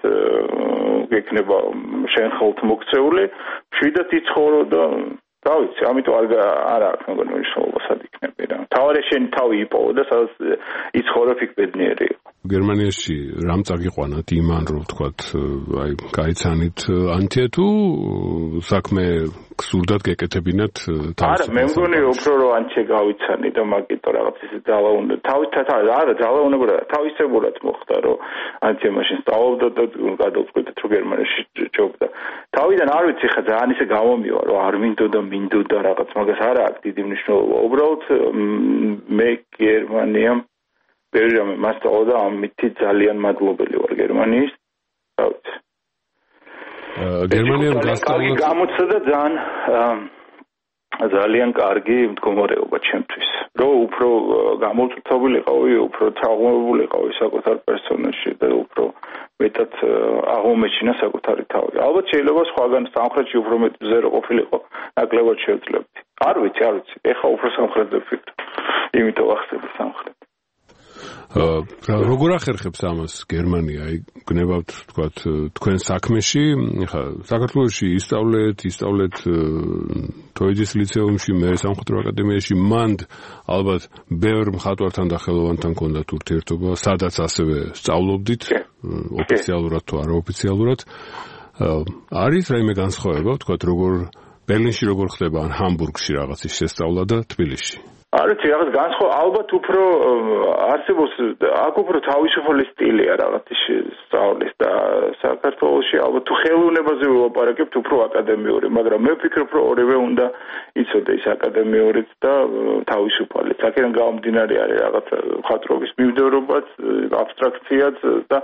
გექნება შენ ხელთ მოქცეული, შვიდად იცხოვრო და რა ვიცი, ამიტომ არ არ აქვს მეგონი მნიშვნელობა სად იქნება რა. თავარი შენ თავი იპოვო და სადაც იცხოვრებ იქ ბედნიერი იყო. გერმანიაში რამ წაგიყვანათ იმან რომ ვთქვათ აი გაიცანით ანთია თუ საქმე გსურდათ გეკეთებინათ თავს არა მე მგონი უფრო რომ ანთია გავიცანი და მაგიტო რაღაც ისე ძალა უნდა თავისთან არა ძალა უნდა თავისებურად მოხდა რომ ანთია მაშინ სწავლობდა და გადავწყვეტეთ რომ გერმანიაში ჯობდა თავიდან არ ვიცი ხა ძალიან ისე გამომივა რომ არ მინდოდა მინდოდა რაღაც მაგას არა აქვს დიდი მნიშვნელობა უბრალოდ მე გერმანიამ ბერჟამე მასწავლა ამითი ძალიან მადლობელი ვარ გერმანიის. რა ვიცი. გერმანიამ გასწავლა გამოცა და ძალიან ძალიან კარგი მდგომარეობა ჩემთვის. რომ უფრო გამოვწვავებულიყავი, უფრო თაღმობულიყავი საკუთარ პერსონაჟში და უფრო მეტად აღმოჩინა საკუთარი თავი. ალბათ შეიძლება სხვაგან სამხრეთში უფრო მეტ ზერო ყოფილიყო, ნაკლებად შევძლებდი. არ ვიცი, არ ვიცი. ეხა უფრო სამხრეთზე ვფიქრობ. იმიტომ ახსენე სამხრეთ. როგორ ახერხებს ამას გერმანია? აი გნებავთ თქვათ თქვენ საქმეში, ხა საქართველოში ისწავლეთ, ისწავლეთ თოიძის ლიცეუმში, მე სამხატვრო აკადემიაში, მანდ ალბათ ბევრ მხატვართან და ხელოვანთან გქონდათ ურთიერთობა, სადაც ასევე სწავლობდით, ოფიციალურად თუ არაოფიციალურად. არის რაიმე განსხვავება, თქვათ როგორ ბერლინში როგორ ხდება, ან ჰამბურგში რაღაცის შესწავლა და თბილისში? არის რაღაც განსხვავება ალბათ უფრო არსებობს აქ უფრო თავისუფალი სტილია რაღაცის სწავლის და საქართველოში ალბათ თუ ხელოვნებაზე ვილაპარაკებთ უფრო აკადემიური მაგრამ მე ვფიქრობ რომ ორივე უნდა იცოდეს აკადემიურიც და თავისუფალიც აქედან გამომდინარე არის რაღაც მხატვრობის მიმდევრობაც აბსტრაქციაც და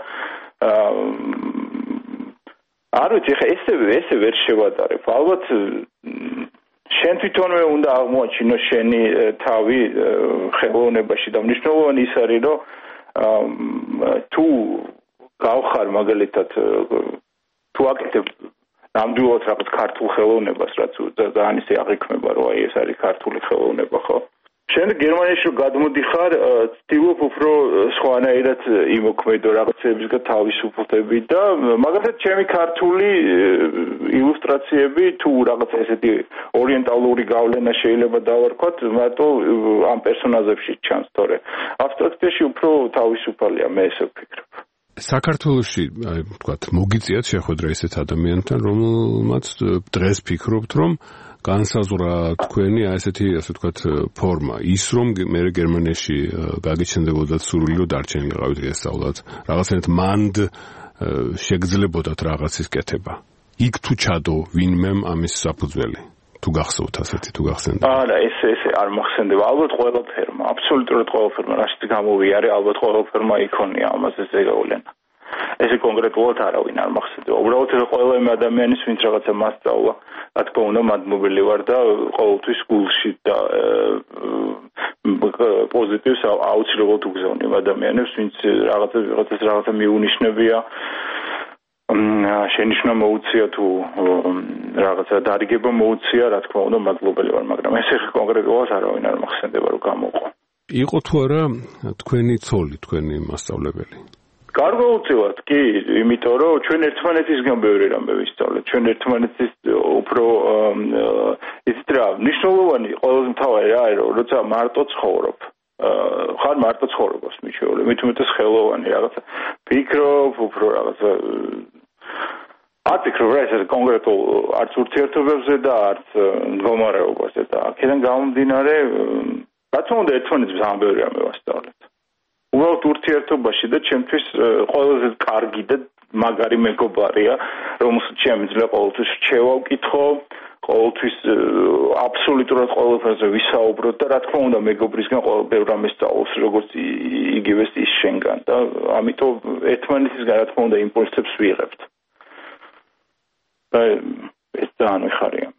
არ ვიცი ხა ესე ესე ვერ შევადარებ ალბათ შენ თვითონვე უნდა აღმოაჩინო შენი თავი ხელოვნებაში და მნიშვნელოვანი ის არის რომ თუ გავხარ მაგალითად თუ აკეთებ ნამდვილად რაღაც ქართულ ხელოვნებას რაც ძალიან ისე აღიქმება რომ აი ეს არის ქართული ხელოვნება ხო შენ გერმანიაში გადმოდიხარ ცდილობ უფრო სხვანაირად იმოქმედო რაღაცებისგან თავისუფლდები და მაგალითად ჩემი ქართული ილუსტრაციები თუ რაღაც ესეთი ორიენტალური გავლენა შეიძლება დავარქვათ მარტო ამ პერსონაჟებში ჩანს თორე აბსტრაქციაში უფრო თავისუფალია მე ესე ვფიქრობ საქართველოში აი ვთქვათ მოგიწიათ შეხვედრა ისეთ ადამიანთან რომელმაც დღეს ფიქრობთ რომ განსაზღვრა თქვენი ასეთი ასე ვთქვათ ფორმა ის რომ მე გერმანიაში გაგიჩნდებოდათ სურვილი რომ დარჩენილიყავით გესწავლათ რაღაცნაირად მანდ შეგძლებოდათ რაღაცის კეთება იქ თუ ჩადო ვინმემ ამის საფუძველი თუ გახსოვთ ასეთი თუ გახსენდა არა ეს ეს არ მოხსენდება ალბათ ყველაფერმა აბსოლუტურად ყველაფერმა რაშიც გამოვიარე ალბათ ყველაფერმა იქონია ამაზე ზეგავლენა ესე კონკრეტულად არავინ არ მახსენდება. უბრალოდ ყველა იმ ადამიანის ვინც რაღაცა მასწავლა, რა თქმა უნდა, მადმობელი ვარ და ყოველთვის გულში და პოზიტივს აუცილებლად უგზავნი იმ ადამიანებს, ვინც რაღაცა რაღაცას რაღაცა მიუნიშნებია, შენიშვნა მოუწია თუ რაღაცა დარიგება მოუწია, რა თქმა უნდა, მადლობელი ვარ, მაგრამ ესე კონკრეტულად არავინ არ მახსენდება, რომ გამოყო. იყო თუ არა თქვენი ცოლი, თქვენი მასწავლებელი? გარკვეულწილად კი, იმიტომ რომ ჩვენ ერთმანეთისგან ბევრი რამე ვისწავლეთ. ჩვენ ერთმანეთის უფრო ისეთ რა, მნიშვნელოვანი ყველაზე მთავარი რა არის, რომ როცა მარტო ცხოვრობ, ხარ მარტო ცხოვრობს მიჩვეული, მით უმეტეს ხელოვანი რაღაცა ფიქრობ, უფრო რაღაცა არ ფიქრობ რა ეს კონკრეტულ არც ურთიერთობებზე და არც მდგომარეობაზე და აქედან გამომდინარე, რა თქმა უნდა ერთმანეთს ძალიან ბევრი რამე ვასწავლეთ. უბრალოდ ურთიერთობაში და ჩემთვის ყველაზე კარგი და მაგარი მეგობარია, რომელსაც შემიძლია ყოველთვის რჩევა ვკითხო, ყოველთვის აბსოლუტურად ყველაფერზე ვისაუბროთ და რა თქმა უნდა მეგობრისგან ყოველ ბევრ რამეს სწავლობს, როგორც იგივე ის შენგან და ამიტომ ერთმანეთისგან რა თქმა უნდა იმპულსებს ვიღებთ. და ეს ძალიან მიხარია.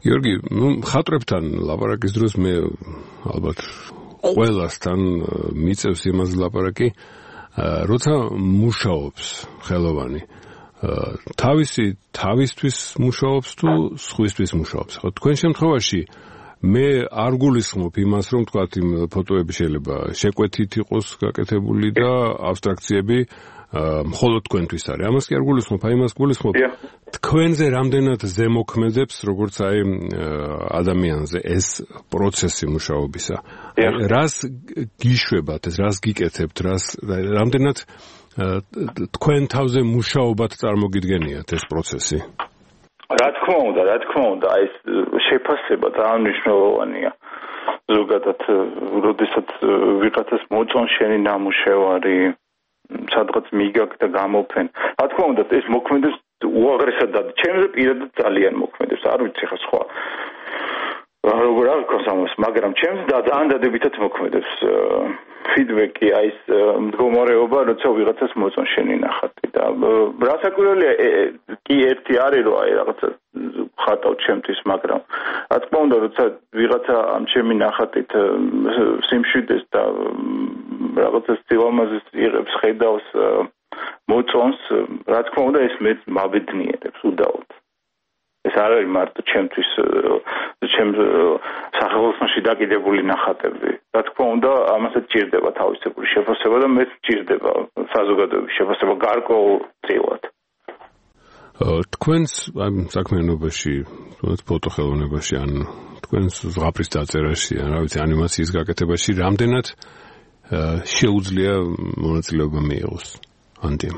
გიორგი, ну, ხატრებთან ლაპარაკის დროს მე ალბათ ყველასთან მიწევს იმას ლაპარაკი, როცა მუშაობს ხელოვანი, თავისი თავისთვის მუშაობს თუ სხვისთვის მუშაობს. ხო, თქვენ შემთხვევაში მე არ გულისხმობ იმას, რომ თქვათ იმ ფოტოები შეიძლება შეკვეთით იყოს გაკეთებული და აბსტრაქციები მხოლოდ თქვენთვის არის. ამას კი არ გულისხმობ, აი იმას გულისხმობ. თქვენზე რამდენად ზემოქმედებს, როგორც აი ადამიანზე ეს პროცესი მუშაობისა. რას გიშვებათ, რას გიკეთებთ, რას რამდენად თქვენ თავზე მუშაობად წარმოგიდგენიათ ეს პროცესი? რა თქმა უნდა, რა თქმა უნდა, აი ეს შეფასება ძალიან მნიშვნელოვანია. ზოგადად, როდესაც ვიღაცას მოწონ შენი ნამუშევარი, სადღაც მიგაკ და გამოფენ. რა თქმა უნდა, ეს მოქმედებს უაღრესად და ჩემზე პირადად ძალიან მოქმედებს. არ ვიცი ხა სხვა როგორ არ გქონს ამას, მაგრამ ჩემს და ძალიან დადებითად მოქმედებს ფიდბექი, აი ეს მდგომარეობა, როცა ვიღაცას მოწონ შენი ნახატი და რასაკვირველია, კი ერთი არის რომ აი რაღაცა ხატავ ჩემთვის, მაგრამ რა თქმა უნდა, როცა ვიღაცა ამ ჩემი ნახატით სიმშვიდეს და რაღაცა სილამაზეს იღებს, ხედავს, მოწონს, რა თქმა უნდა, ეს მე მაბედნიერებს უდაოდ. ეს არ არის მარტო ჩემთვის ჩემს სახელოსნოში დაკიდებული ნახატები. რა თქმა უნდა, ამასაც ჭირდება თავისებური შეფასება და მეც ჭირდება საზოგადოების შეფასება გარკვეულწილად. თქვენს საქმიანობაში, ფოტოხელოვნებაში ან თქვენს ზღაპრის დაწერაში, ან რა ვიცი, ანიმაციის გაკეთებაში რამდენად შეუძლია მონაწილეობა მიიღოს ანდიმ?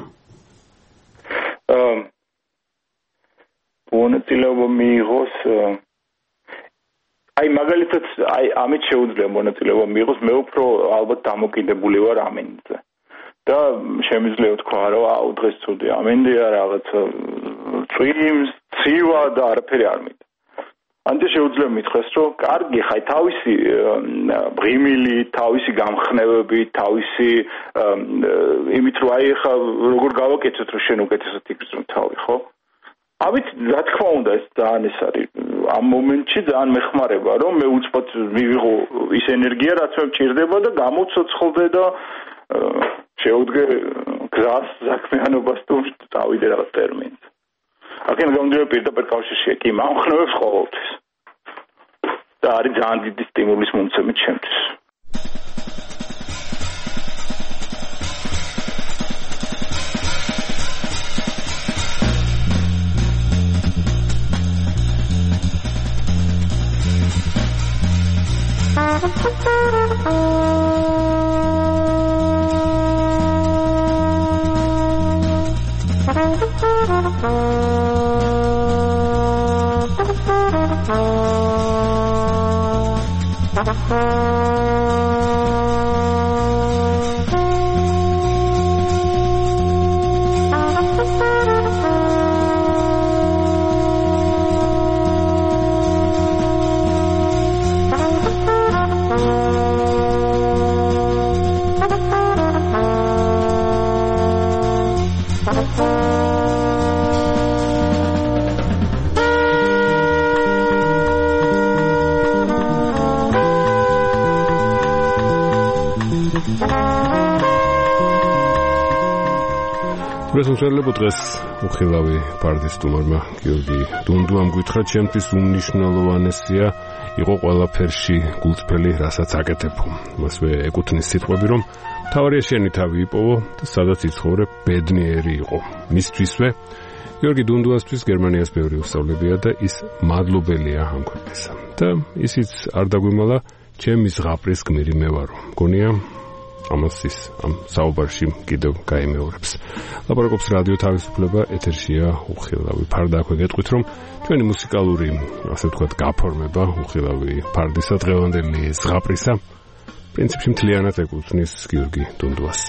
მონაწილეობა მიიღოს აი მაგალითად აი ამით შეუძლია მონაწილეობა მიიღოს, მე უფრო ალბათ დამოკიდებული ვარ ამინდზე და შემიძლია თქვა რომ აუ დღეს ცუდი ამინდია, რაღაცა წვიმს, ცივა და არაფერი არ მინდა. ანტე შეუძლია მითხრას რომ კარგი, ხაი თავისი ბრიმილი, თავისი გამხნევები, თავისი იმით რომ აი ხა როგორ გავაკეთოთ რომ შენ უკეთესად იგრძნო თავი, ხო? ამით რა თქმა უნდა ეს ძალიან ეს არის ამ მომენტში ძალიან მეხმარება რომ მე უცბად მივიღო ის ენერგია რაც მე მჭირდება და გამოცოცხლდე და შეუდგე გზას საქმიანობას თუ დავიდე რაღაც ტერმინს. აქედან გამომდინარე პირდაპირ კავშირშია კი მომხნევებს ყოველთვის და არის ძალიან დიდი სტიმულის მომცემი ჩემთვის. შესაძლებლობა დღეს უხილავი პარდის სტუმარმა გიორგი დუნდუამ გითხრა, ჩემთვის უმნიშვნელოვანესია იყო ყველაფერში გულწრფელი, რასაც აკეთებ. მასვე ეკუთვნის სიტყვები, რომ მთავარია შენი თავი იპოვო და სადაც იცხოვრე ბედნიერი იყო. მისთვისვე გიორგი დუნდუასთვის გერმანიას ბევრი უსწავლებია და ის მადლობელია ამ ქვეყნისა. და ისიც არ დაგვიმალა, ჩემი ზღაპრის გმირი მე ვარო. მგონია ამას ის ამ საუბარში კიდევ გაიმეორებს. ლაპარაკობს რადიო თავისუფლება, ეთერშია უხილავი ფარდა. აქვე გეტყვით, რომ ჩვენი მუსიკალური, ასე ვთქვათ, გაფორმება უხილავი ფარდისა დღევანდელი ზღაპრისა პრინციპში მთლიანად ეკუთვნის გიორგი დუნდუას.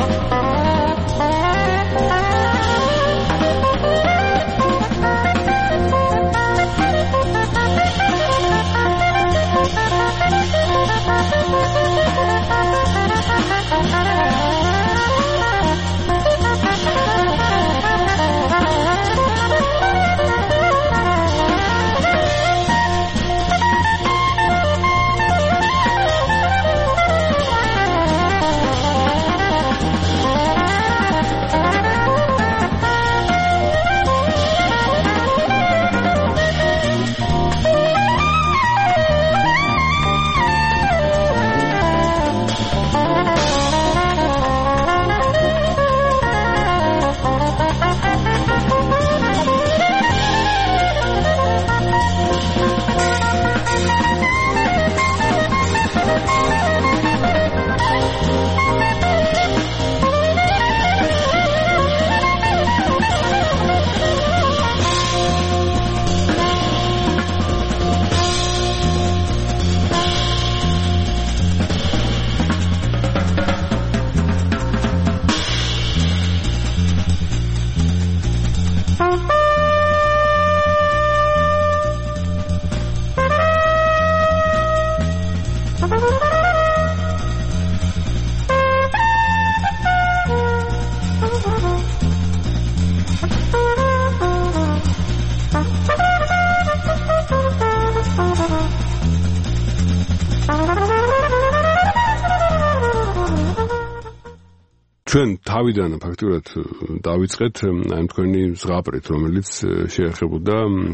ჩვენ თავიდან ფაქტურად დავიწყეთ აი თქვენი ზღაპრით, რომელიც შეეხებოდა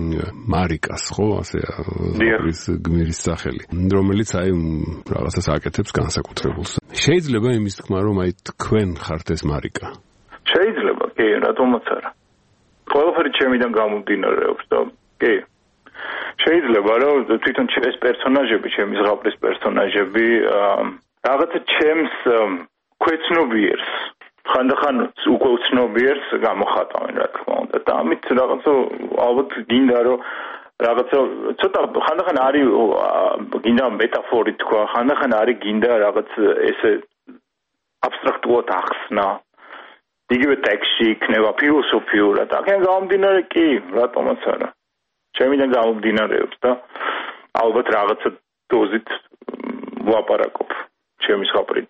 მარიკას, ხო, ასე ის გმირის სახელი, რომელიც აი რაღაცას აკეთებს განსაკუთრებულს. შეიძლება იმის თქმა, რომ აი თქვენ ხართ ეს მარიკა? შეიძლება, კი, რატომაც არა. ყველაფერი ჩემიდან გამომდინარეობს და კი. შეიძლება რომ თვითონ ეს პერსონაჟები, ჩემი ზღაპრის პერსონაჟები რაღაცა ჩემს ქვეცნობიერს, ხანდახან უკვე უცნობიერს გამოხატავენ, რა თქმა უნდა. და ამით რაღაცა ალბათ გინდა რომ რაღაცა ცოტა ხანდახან არის გინდა მეტაფორი თქვა, ხანდახან არის გინდა რაღაც ესე აბსტრაქტულად ახსნა. იგივე ტექსტი იქნება ფილოსოფიურად. აქედან გამომდინარე კი, რატომაც არა. ჩემიდან გამომდინარეობს და ალბათ რაღაცა დოზით ვაპარაკობ. ჩემი ზღაპრის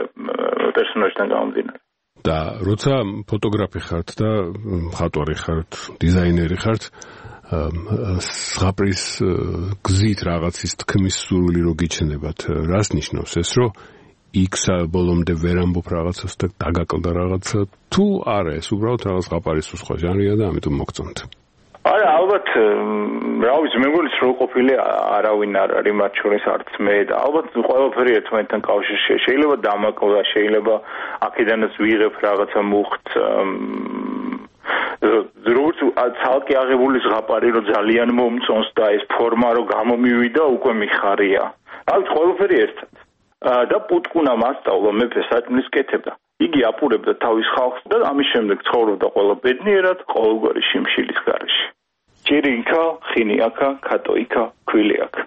პერსონაჟთან გამომდინარე. და როცა ფოტოგრაფი ხართ და მხატვარი ხართ, დიზაინერი ხართ, ზღაპრის გზით რაღაცის თქმის სურვილი რო გიჩნდებათ, რას ნიშნავს ეს, რომ იქ ბოლომდე ვერ ამბობ რაღაცას და დაგაკლდა რაღაცა, თუ არა, ეს უბრალოდ რაღაც ზღაპარის სხვა ჟანრია და ამიტომ მოგწონთ? არა, ალბათ, რა ვიცი, მე მგონი რომ ყოფილი არავინ არ არის მათ შორის არც მე და ალბათ ყველაფერი ერთმანეთთან კავშირში შეიძლება დამაკლდა, შეიძლება აქედანაც ვიღებ რაღაცა მუხტ როგორც ცალკე აღებული ზღაპარი რომ ძალიან მომწონს და ეს ფორმა რომ გამომივიდა უკვე მიხარია. ალბათ ყველაფერი ერთად. და პუტკუნა მასწავლა მეფე საჭმლის კეთებდა. იგი აპურებდა თავის ხალხს და ამის შემდეგ ცხოვრობდა ყველა ბედნიერად, ყოველგვარი შიმშილის გარეშე. ჭირინკა, ხინიაკა, კატოიკა, ქვილიაკა.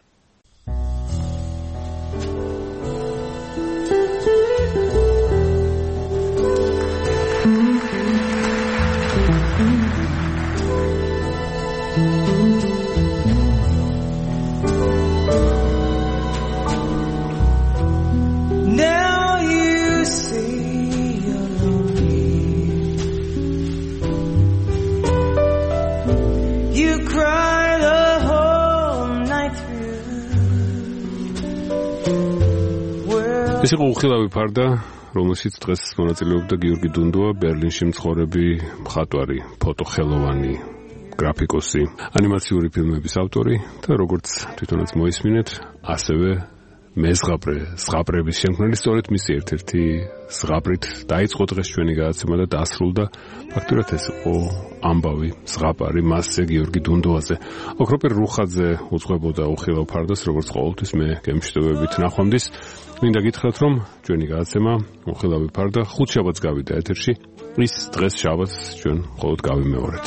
ეს იყო უხილავი ფარდა, რომელშიც დღეს მონაწილეობდა გიორგი დუნდუა, ბერლინში მცხოვრები მხატვარი, ფოტოხელოვანი, გრაფიკოსი, ანიმაციური ფილმების ავტორი და როგორც თვითონაც მოისმინეთ, ასევე მეზღაპრე, ზღაპრების შემქმნელი, სწორედ მისი ერთ-ერთი ზღაპრით დაიწყო დღეს ჩვენი გადაცემა და დასრულდა ფაქტურად ეს იყო ამბავი ზღაპარი მასზე გიორგი დუნდუაზე. ოქროპერ რუხაძე უძღვებოდა უხილავ ფარდას, როგორც ყოველთვის მე გემშვიდობებით ნახვამდის. მინდა გითხრათ, რომ ჩვენი გადაცემა უხილავი ფარდა ხუთ შაბათს გავიდა ეთერში. ის დღეს შაბათს ჩვენ მხოლოდ გავიმეორეთ.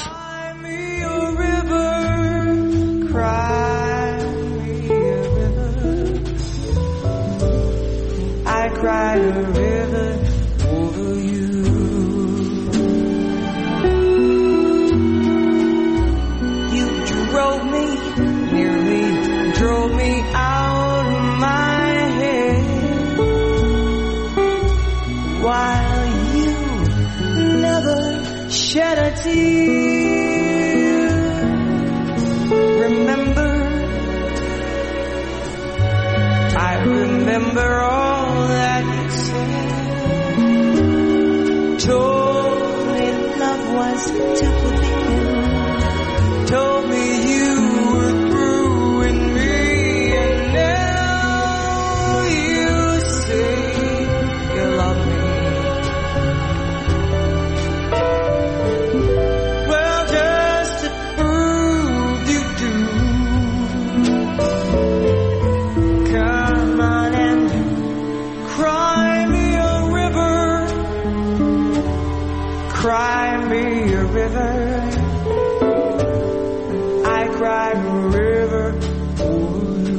I cried a river over you. shed a tear. Remember, I remember all that you said. Told me love was to forbidden. Told me you were through with me, and now you say you love me. Well, just to prove you do, come on and cry me a river, cry me a river. Cried a river for you.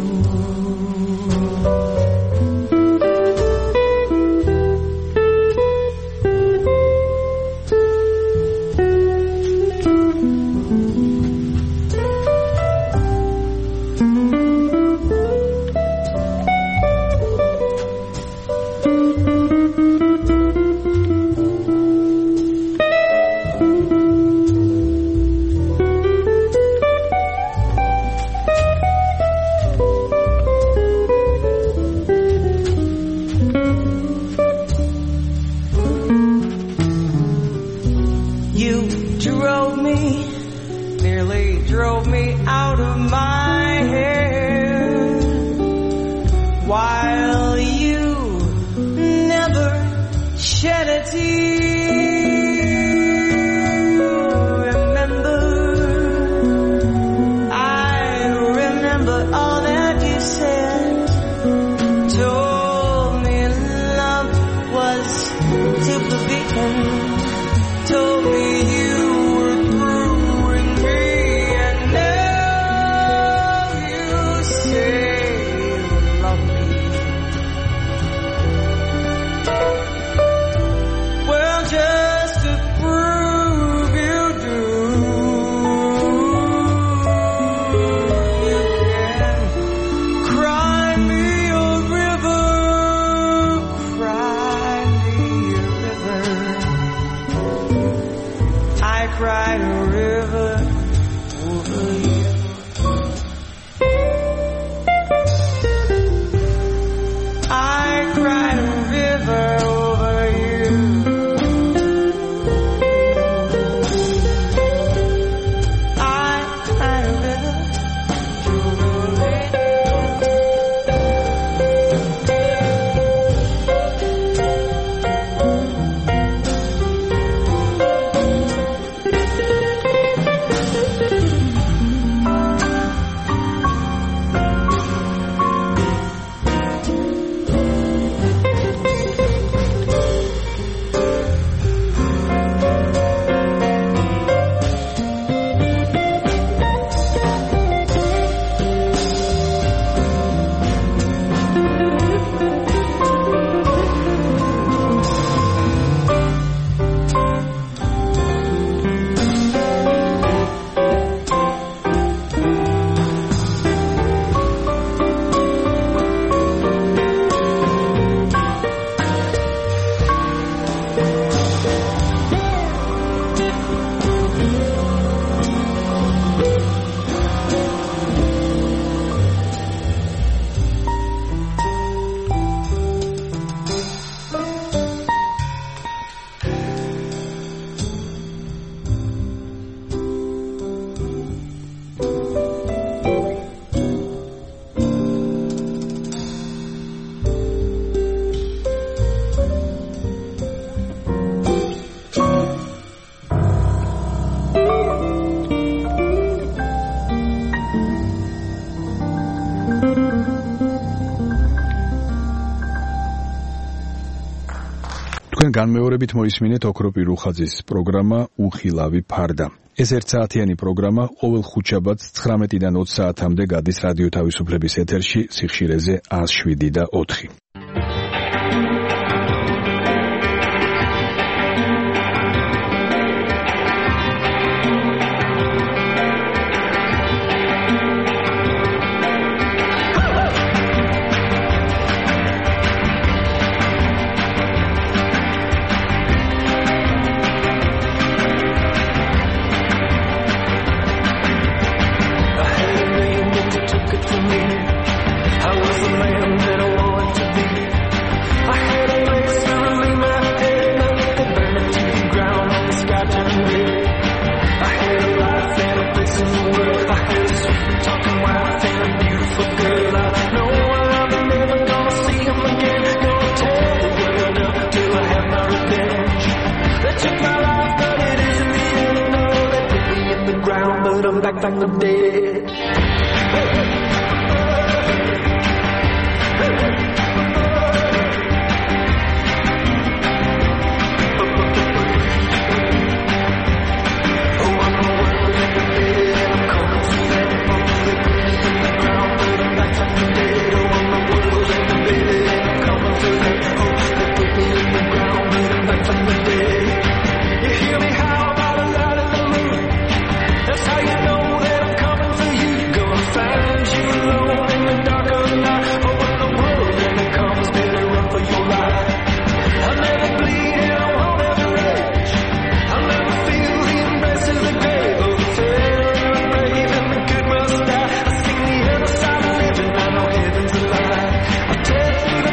განმეორებით მოისმინეთ ოქროპი რუხაძის პროგრამა უხილავი ფარდა. ეს ერთ საათიანი პროგრამა ყოველ ხუთშაბათს ცხრამეტიდან ოცი საათამდე გადის რადიო თავისუფლების ეთერში სიხშირეზე ას შვიდი და ოთხი. ground, I'm back from the dead.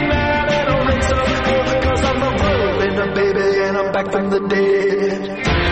Back from the dead.